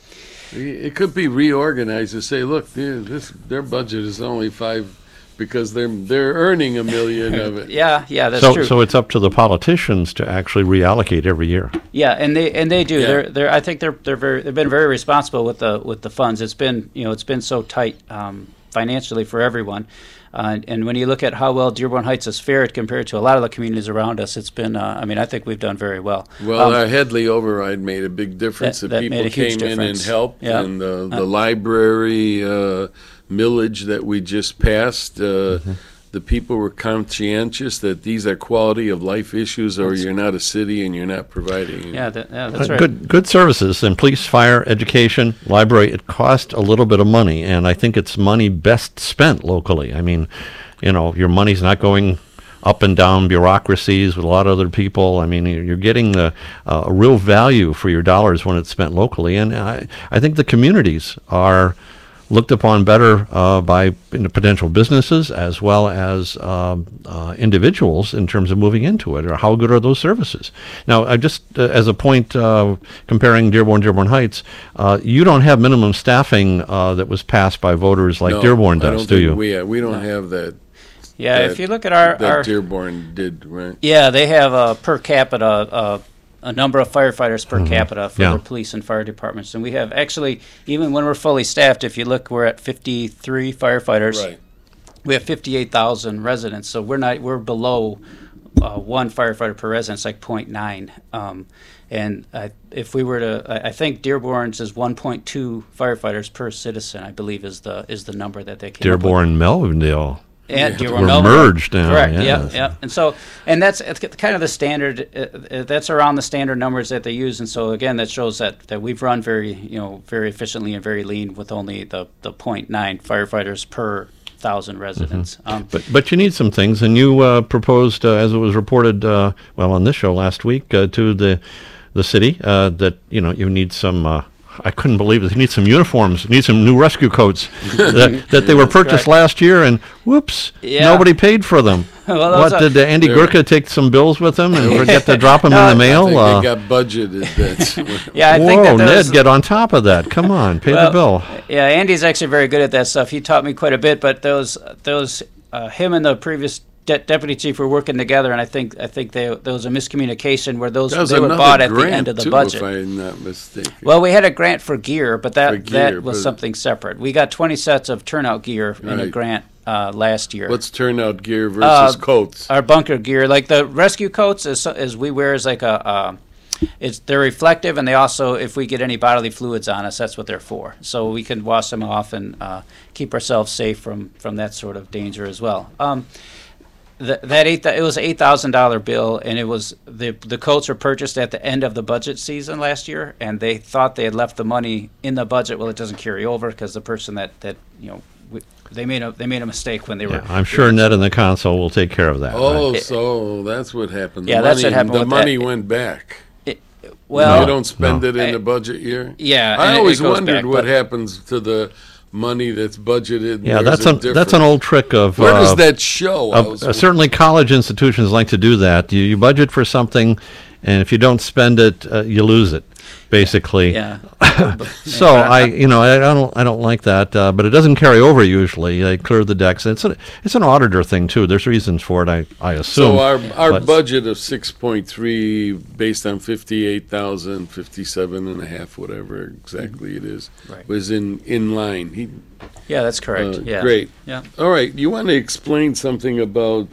It could be reorganized to say, look, their budget is only 5 because they're earning $1 million of it. Yeah, that's true. So it's up to the politicians to actually reallocate every year. Yeah, and they do. Yeah. I think they've been very responsible with the funds. It's been so tight financially for everyone. And when you look at how well Dearborn Heights has fared compared to a lot of the communities around us, it's been, I think we've done very well. Well, our Headley override made a big difference. That People made a huge came in and difference. helped, Yeah. and the library millage that we just passed, the people were conscientious that these are quality of life issues, or you're not a city and you're not providing. That's right. Good services, and police, fire, education, library. It cost a little bit of money, and I think it's money best spent locally. I mean, your money's not going up and down bureaucracies with a lot of other people. I mean, you're getting a real value for your dollars when it's spent locally, and I think the communities are looked upon better by potential businesses as well as individuals in terms of moving into it, or how good are those services. Now, I just as a point, comparing Dearborn Heights, you don't have minimum staffing that was passed by voters like No, Dearborn I does, don't do think you? We don't have that. Yeah, that- if you look at our that Dearborn did, right? yeah, they have a per capita a number of firefighters per capita for Yeah. their police and fire departments, and we have actually, even when we're fully staffed, if you look, we're at 53 firefighters. Right. We have 58,000 residents, so we're below one firefighter per resident. It's like 0.9. And if we were to, I think Dearborn's is 1.2 firefighters per citizen, I believe is the number that they came up with. Dearborn, Melvindale. And Dearborn We're Melville. merged now, Correct. yes. Yeah. And so, and that's it's kind of the standard. That's around the standard numbers that they use. And so again, that shows that we've run very efficiently and very lean with only the 0.9 firefighters per 1,000 residents. But you need some things, and you proposed, as it was reported, on this show last week, to the city that you need some. I couldn't believe it. You need some uniforms. You need some new rescue coats that they were purchased correct. last year, and whoops, Yeah. nobody paid for them. Well, those What are- did Andy Gurka take some bills with him and forget to drop them in the I mail? think they got budgeted. That's Yeah, I Whoa, think that Ned, was, get on top of that. Come on, pay the bill. Yeah, Andy's actually very good at that stuff. He taught me quite a bit, but those him and the previous deputy chief were working together, and I think there was a miscommunication where that was they were another bought at the grant end of the too, budget. if I'm not mistaken. Well, we had a grant for gear, but that gear, was but- something separate. We got 20 sets of turnout gear in a Right. grant last year. What's turnout gear versus coats? Our bunker gear, like the rescue coats, is we wear is like they're reflective, and they also, if we get any bodily fluids on us, that's what they're for. So we can wash them off and keep ourselves safe from that sort of danger as well. It was an $8,000 bill, and it was the coats were purchased at the end of the budget season last year, and they thought they had left the money in the budget. Well, it doesn't carry over because the person they made a mistake when they were. Yeah, I'm sure Ned and the council will take care of that. Oh, right? so that's what happened. Yeah, that's what happened The with money that. went back. Well, You don't spend no. it in the budget year? Yeah, I and it always goes wondered back, what but- happens to the money that's budgeted. Yeah, There's that's a that's an old trick of. Where does that show? I was- Certainly, college institutions like to do that. You budget for something, and if you don't spend it, you lose it, basically. yeah. So I don't like that, but it doesn't carry over usually. They clear the decks. It's an auditor thing too. There's reasons for it, I assume. So our but- budget of 6.3 based on 58,000, 57.5, whatever exactly it is, Right. was in line. Yeah, that's correct. Yeah. Great. Yeah. All right, you want to explain something about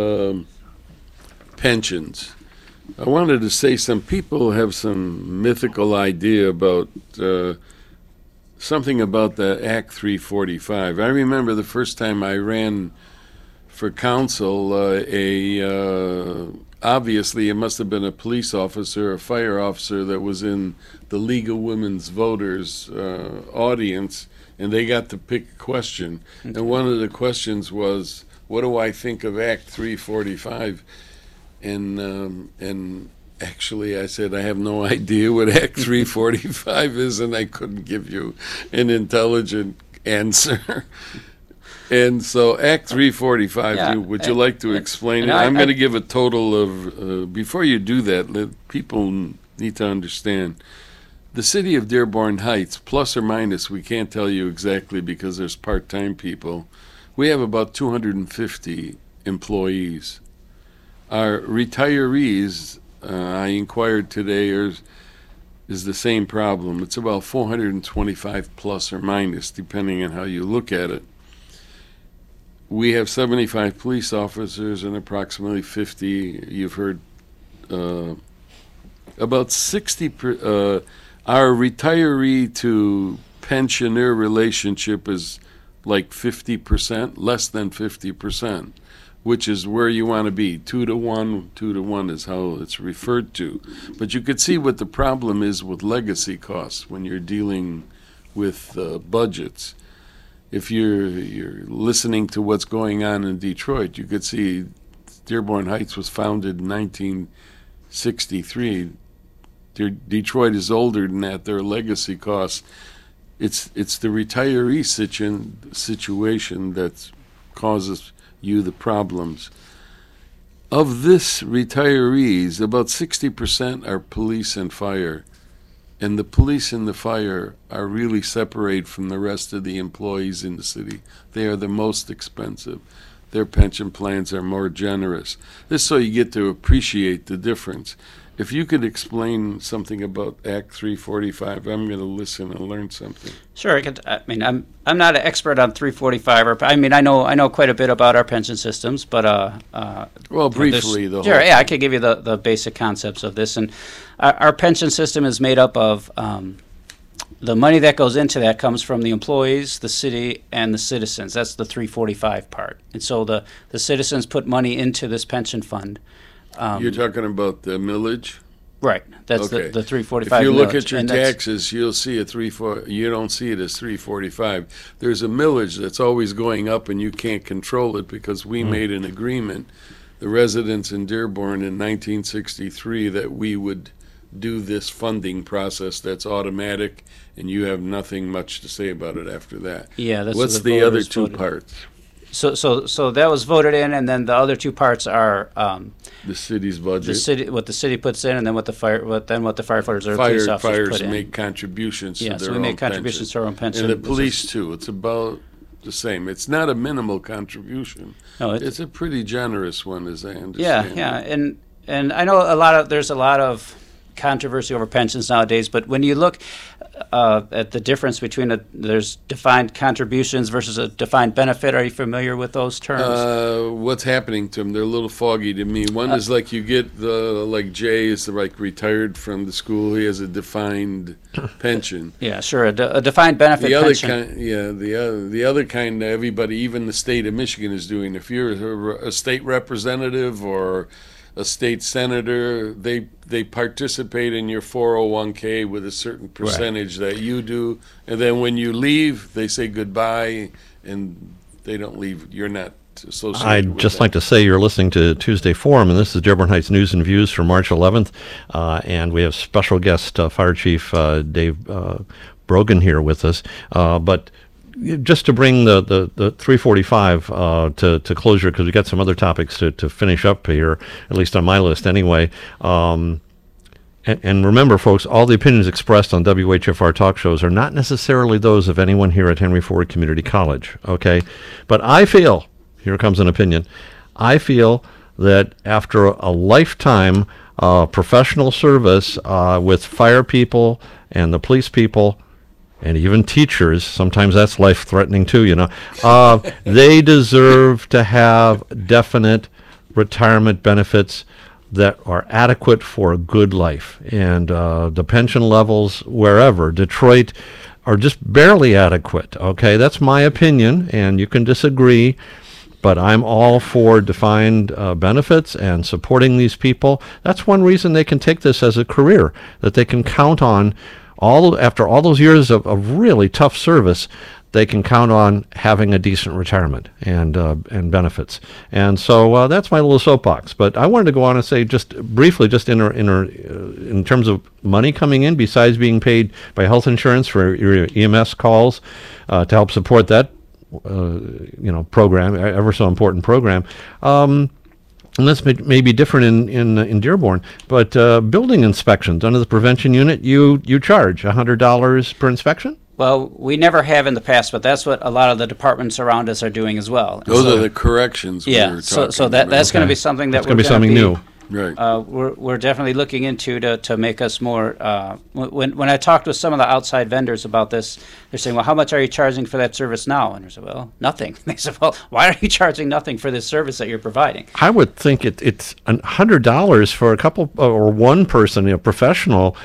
pensions? I wanted to say some people have some mythical idea about something about the Act 345. I remember the first time I ran for council, obviously it must have been a police officer, a fire officer that was in the League of Women's Voters audience, and they got to pick a question. And one of the questions was, what do I think of Act 345? and actually I said I have no idea what Act 345 is, and I couldn't give you an intelligent answer. And so Act 345, Yeah, would you like to explain it? and I'm going to give a total of, before you do that, people need to understand. The city of Dearborn Heights, plus or minus, we can't tell you exactly because there's part-time people, we have about 250 employees. Our retirees, I inquired today, is the same problem. It's about 425 plus or minus, depending on how you look at it. We have 75 police officers and approximately 50, you've heard, about 60, our retiree to pensioner relationship is like 50%, less than 50%, which is where you want to be. 2 to 1, 2 to 1 is how it's referred to. But you could see what the problem is with legacy costs when you're dealing with budgets. If you're listening to what's going on in Detroit, you could see Dearborn Heights was founded in 1963. Detroit is older than that. Their legacy costs. It's the retiree situation that causes you the problems. Of this retirees, about 60% are police and fire. And the police and the fire are really separated from the rest of the employees in the city. They are the most expensive. Their pension plans are more generous. This is so you get to appreciate the difference. If you could explain something about Act 345, I'm going to listen and learn something. Sure, I could. I mean, I'm not an expert on 345, or I mean, I know quite a bit about our pension systems, but well, briefly, the whole. Sure, yeah, I could give you the basic concepts of this, and our pension system is made up of the money that goes into that comes from the employees, the city, and the citizens. That's the 345 part, and so the citizens put money into this pension fund. You're talking about the millage? Right. That's okay. the 345 If you look millage, at your taxes, you'll see you don't see it as 345. There's a millage that's always going up, and you can't control it because we made an agreement, the residents in Dearborn in 1963, that we would do this funding process that's automatic, and you have nothing much to say about it after that. Yeah, that's what's what the the other voters two voted. parts? So that was voted in, and then the other two parts are The city's budget. what the city puts in, and then what the firefighters or police officers Fires put in. make contributions to Yeah, their so own we make contributions to our own pension. And the police too. It's about the same. It's not a minimal contribution. No, it's a pretty generous one, as I understand. Yeah, and I know there's a lot of controversy over pensions nowadays, but when you look at the difference between there's defined contributions versus a defined benefit, are you familiar with those terms? What's happening to them? They're a little foggy to me. One is like you get like Jay is like retired from the school. He has a defined pension. Yeah, sure, a defined benefit The other pension. kind, the other kind, everybody, even the state of Michigan, is doing. If you're a state representative or a state senator, they participate in your 401k with a certain percentage that you do, and then when you leave, they say goodbye, and they don't leave. You're not associated I'd with just that. like to say you're listening to Tuesday Forum, and this is Dearborn Heights News and Views for March 11th, and we have special guest Fire Chief Dave Brogan here with us, but just to bring the 345 to closure, because we got some other topics to finish up here, at least on my list anyway. And remember, folks, all the opinions expressed on WHFR talk shows are not necessarily those of anyone here at Henry Ford Community College, okay? But I feel, here comes an opinion, I feel that after a lifetime professional service with fire people and the police people, and even teachers, sometimes that's life-threatening too, they deserve to have definite retirement benefits that are adequate for a good life. And the pension levels wherever, Detroit, are just barely adequate, okay? That's my opinion, and you can disagree, but I'm all for defined benefits and supporting these people. That's one reason they can take this as a career, that they can count on after all those years of really tough service, they can count on having a decent retirement and benefits. And so that's my little soapbox. But I wanted to go on and say just briefly, just in terms of money coming in, besides being paid by health insurance for your EMS calls to help support that program, ever so important program. And this may be different in Dearborn, but building inspections under the prevention unit, you charge $100 per inspection? Well, we never have in the past, but that's what a lot of the departments around us are doing as well. Those are the corrections we were talking so that's going to be something that it's going to be something new. Right. We're definitely looking into to make us more. When I talked with some of the outside vendors about this, they're saying, "Well, how much are you charging for that service now?" And I said, "Well, nothing." They said, "Well, why are you charging nothing for this service that you're providing?" I would think it's $100 for a couple or one person, professional.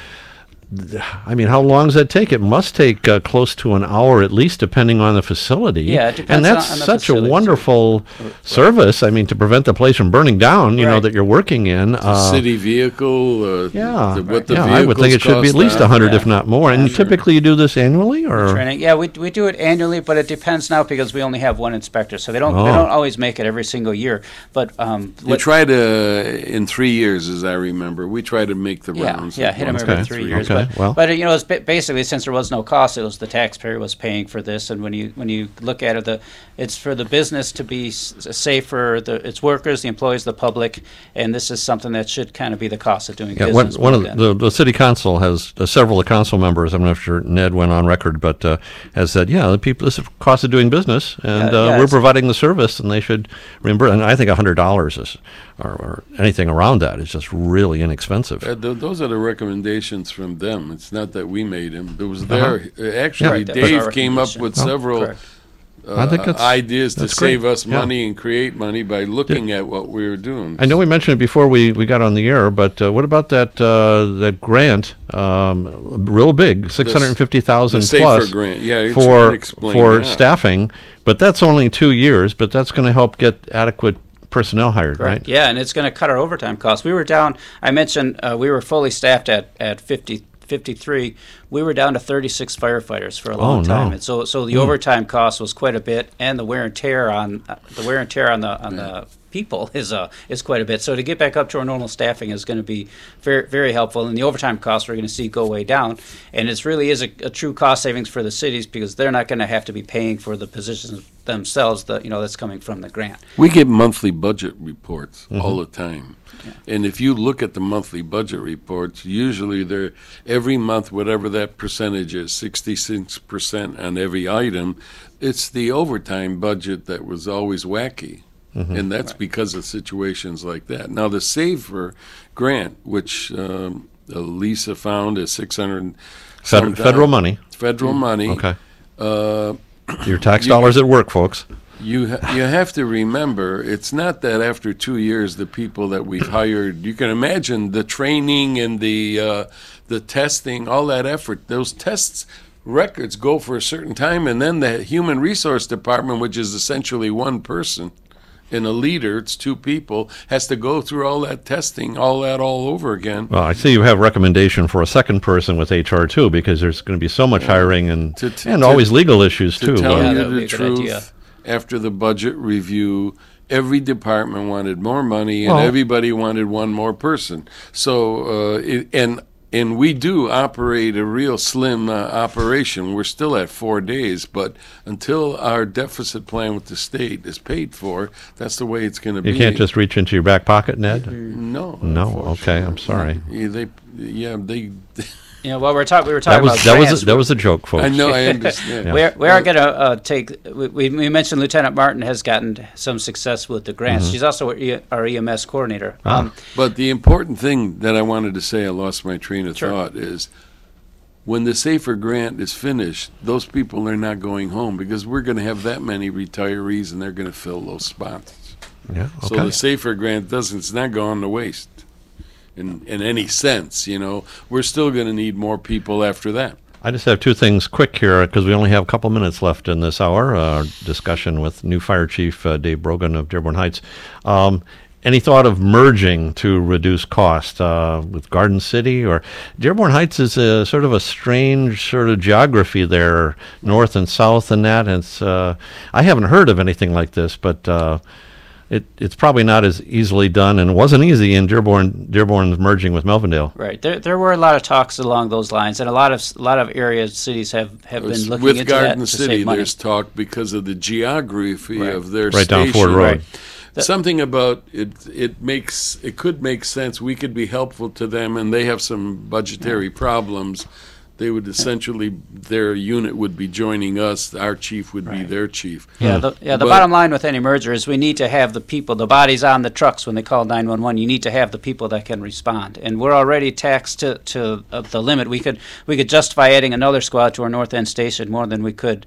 I mean, how long does that take? It must take close to an hour at least, depending on the facility. Yeah, it depends and that's on the such a facility. wonderful service. I mean, to prevent the place from burning down, that you're working in. City vehicle. What the I would think it should be at least 100, if not more. And typically, you do this annually, or training? Yeah, we do it annually, but it depends now because we only have one inspector, so they don't always make it every single year. But we try to in 3 years, as I remember, we try to make the rounds. Yeah, hit them every 3 years. Okay. But it's basically, since there was no cost, it was the taxpayer was paying for this. And when you look at it, it's for the business to be safe for its workers, the employees, the public, and this is something that should kind of be the cost of doing business. One of the city council has several of the council members. I'm not sure Ned went on record, but has said, the people, this is the cost of doing business, and we're providing the service, and they should reimburse. And I think $100 is, or anything around that is just really inexpensive. Those are the recommendations from them. It's not that we made them. It was actually, Dave came up with several I think ideas to great. Save us money and create money by looking at what we were doing. I know we mentioned it before we got on the air, but what about that grant? Real big, $650,000 plus grant. for staffing, but that's only 2 years. But that's going to help get adequate personnel hired, Correct. right? Yeah, and it's going to cut our overtime costs. We were down. I mentioned we were fully staffed at 53. We were down to 36 firefighters for a long time, and so the overtime cost was quite a bit, and the wear and tear on the people is quite a bit. So to get back up to our normal staffing is going to be very, very helpful, and the overtime costs we're going to see go way down, and it really is a true cost savings for the cities because they're not going to have to be paying for the positions themselves. That's coming from the grant. We get monthly budget reports all the time. Yeah. And if you look at the monthly budget reports, usually they're every month, whatever that percentage is, 66% on every item, it's the overtime budget that was always wacky. And that's because of situations like that. Now, the SAFER grant, which Lisa found is $600 federal money. Federal money. Okay. Your tax dollars at work, folks. You have to remember, it's not that after 2 years the people that we've hired, you can imagine the training and the testing, all that effort. Those tests records go for a certain time, and then the human resource department, which is essentially one person, and a leader, it's two people, has to go through all that testing, all over again. Well, I see you have recommendation for a second person with HR too, because there's going to be so much hiring and always legal issues too. To tell that you would be the a good truth, idea. after the budget review, every department wanted more money, and everybody wanted one more person. So, and we do operate a real slim operation. We're still at 4 days, but until our deficit plan with the state is paid for, that's the way it's going to be. You can't just reach into your back pocket, Ned? No. Okay, I'm sorry. While we were talking about grants. That was a joke, folks. I know, I understand. Yeah. We are going to take. We mentioned Lieutenant Martin has gotten some success with the grants. She's also our EMS coordinator. But the important thing that I wanted to say, I lost my train of thought, is when the SAFER grant is finished, those people are not going home because we're going to have that many retirees and they're going to fill those spots. Yeah. Okay. So the SAFER grant it's not going to waste. In any sense, we're still going to need more people after that. I just have two things quick here because we only have a couple minutes left in this hour discussion with new Fire Chief Dave Brogan of Dearborn Heights. any thought of merging to reduce cost with Garden City? Or Dearborn Heights is a sort of a strange sort of geography there, north and south and that. And it's, I haven't heard of anything like this, but it's probably not as easily done, and it wasn't easy in Dearborn's merging with Melvindale. Right. There were a lot of talks along those lines, and a lot of areas, cities have been looking with into Garden that to City. save money. There's talk because of the geography of their Right station. down Ford Road. Right. Something about it. It could make sense. We could be helpful to them, and they have some budgetary problems. They would essentially, their unit would be joining us. Our chief would be their chief. Yeah, the bottom line with any merger is we need to have the people, the bodies on the trucks when they call 911. You need to have the people that can respond, and we're already taxed to the limit. We could justify adding another squad to our North End station more than we could,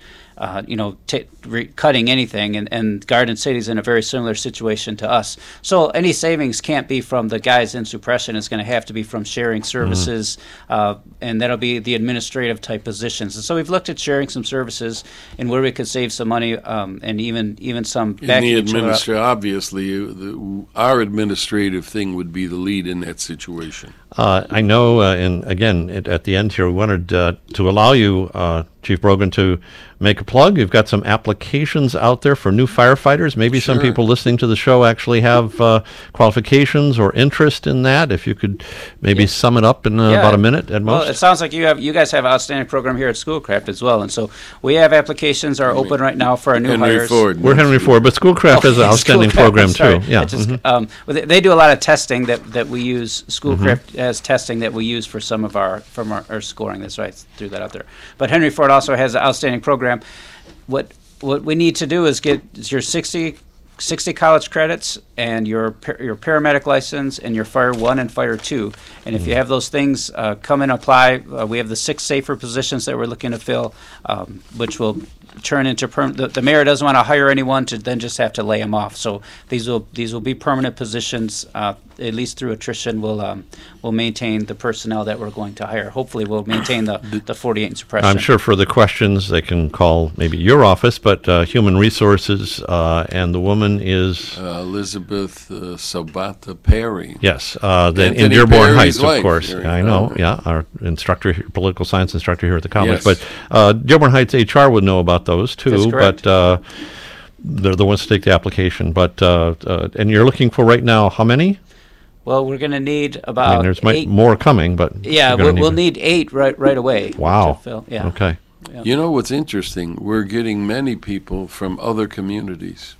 cutting anything. And Garden City's in a very similar situation to us. So any savings can't be from the guys in suppression. It's going to have to be from sharing services, and that'll be the administrative type positions. And so we've looked at sharing some services and where we could save some money, and even some backing each other up. Obviously, our administrative thing would be the lead in that situation. I know, and again, at the end here, we wanted to allow you, Chief Brogan, to make a plug. You've got some applications out there for new firefighters. Maybe some Sure. people listening to the show actually have qualifications or interest in that. If you could maybe sum it up in about a minute at most. Well, it sounds like you guys have an outstanding program here at Schoolcraft as well, and so we have applications are open right now for our new Henry hires. Ford. We're Henry Ford, but Schoolcraft has an outstanding program Sorry. too. Yeah. It just, they do a lot of testing that we use. Schoolcraft has testing that we use for some of our scoring. That's right, threw that out there. But Henry Ford also has an outstanding program. What we need to do is get your 60 college credits and your paramedic license and your Fire 1 and Fire 2. And if you have those things, come and apply. We have the 6 safer positions that we're looking to fill, which will turn into the mayor doesn't want to hire anyone to then just have to lay them off. So these will be permanent positions. At least through attrition, we'll maintain the personnel that we're going to hire. Hopefully, we'll maintain the 48 in suppression. I'm sure for the questions they can call maybe your office, but Human Resources, and the woman is Elizabeth Sabata Perry. yes, in Anthony Dearborn Perry's Heights, wife. of course. Here, I know, yeah. our instructor, political science instructor here at the college. Yes. But Dearborn Heights HR would know about those too. That's correct. But they're the ones to take the application. But and you're looking for right now how many? Well, we're going to need about I mean, there's 8. more coming, but Yeah, you're gonna we'll need 8 right away. Wow. To fill. Yeah. Okay. You know what's interesting? We're getting many people from other communities.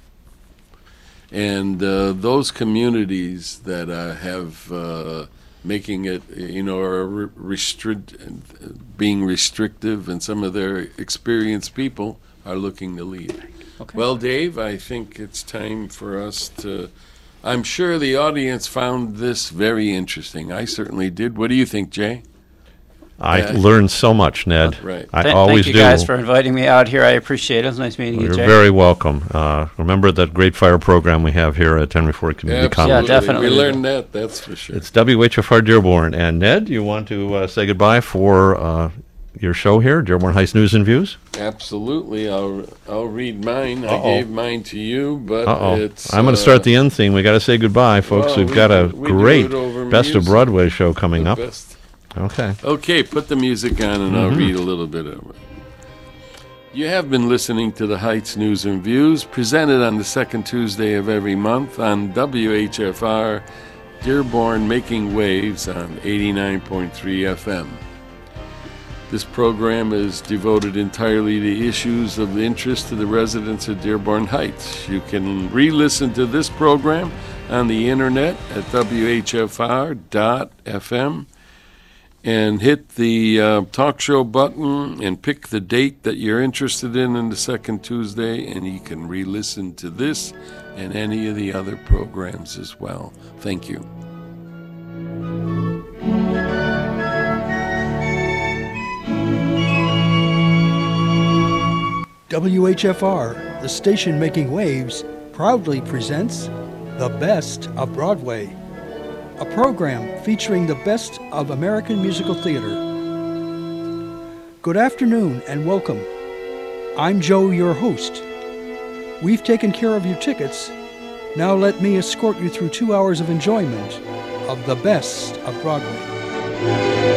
And those communities that have making it, are being restrictive, and some of their experienced people are looking to lead. Okay. Well, Dave, I think it's time for us to. I'm sure the audience found this very interesting. I certainly did. What do you think, Jay? I learned so much, Ned. Right. I Thank always you do. guys for inviting me out here. I appreciate it. It was nice meeting you, You're Jay. very welcome. Remember that great fire program we have here at Henry Ford Community College. Yeah, definitely. We learned that, that's for sure. It's WHFR Dearborn. And Ned, you want to say goodbye for your show here, Dearborn Heights News and Views? Absolutely. I'll read mine. Uh-oh. I gave mine to you, but it's... I'm going to start the end theme. We got to say goodbye, folks. well, We've got a we do great it over Best of music. Broadway show coming up. best. Okay. Okay, put the music on and I'll read a little bit of it. You have been listening to the Heights News and Views, presented on the second Tuesday of every month on WHFR Dearborn, making waves on 89.3 FM. This program is devoted entirely to issues of interest to the residents of Dearborn Heights. You can re-listen to this program on the internet at WHFR.FM and hit the talk show button and pick the date that you're interested in the second Tuesday, and you can re-listen to this and any of the other programs as well. Thank you. WHFR, the station making waves, proudly presents The Best of Broadway, a program featuring the best of American musical theater. Good afternoon and welcome. I'm Joe, your host. We've taken care of your tickets, Now let me escort you through 2 hours of enjoyment of the best of Broadway.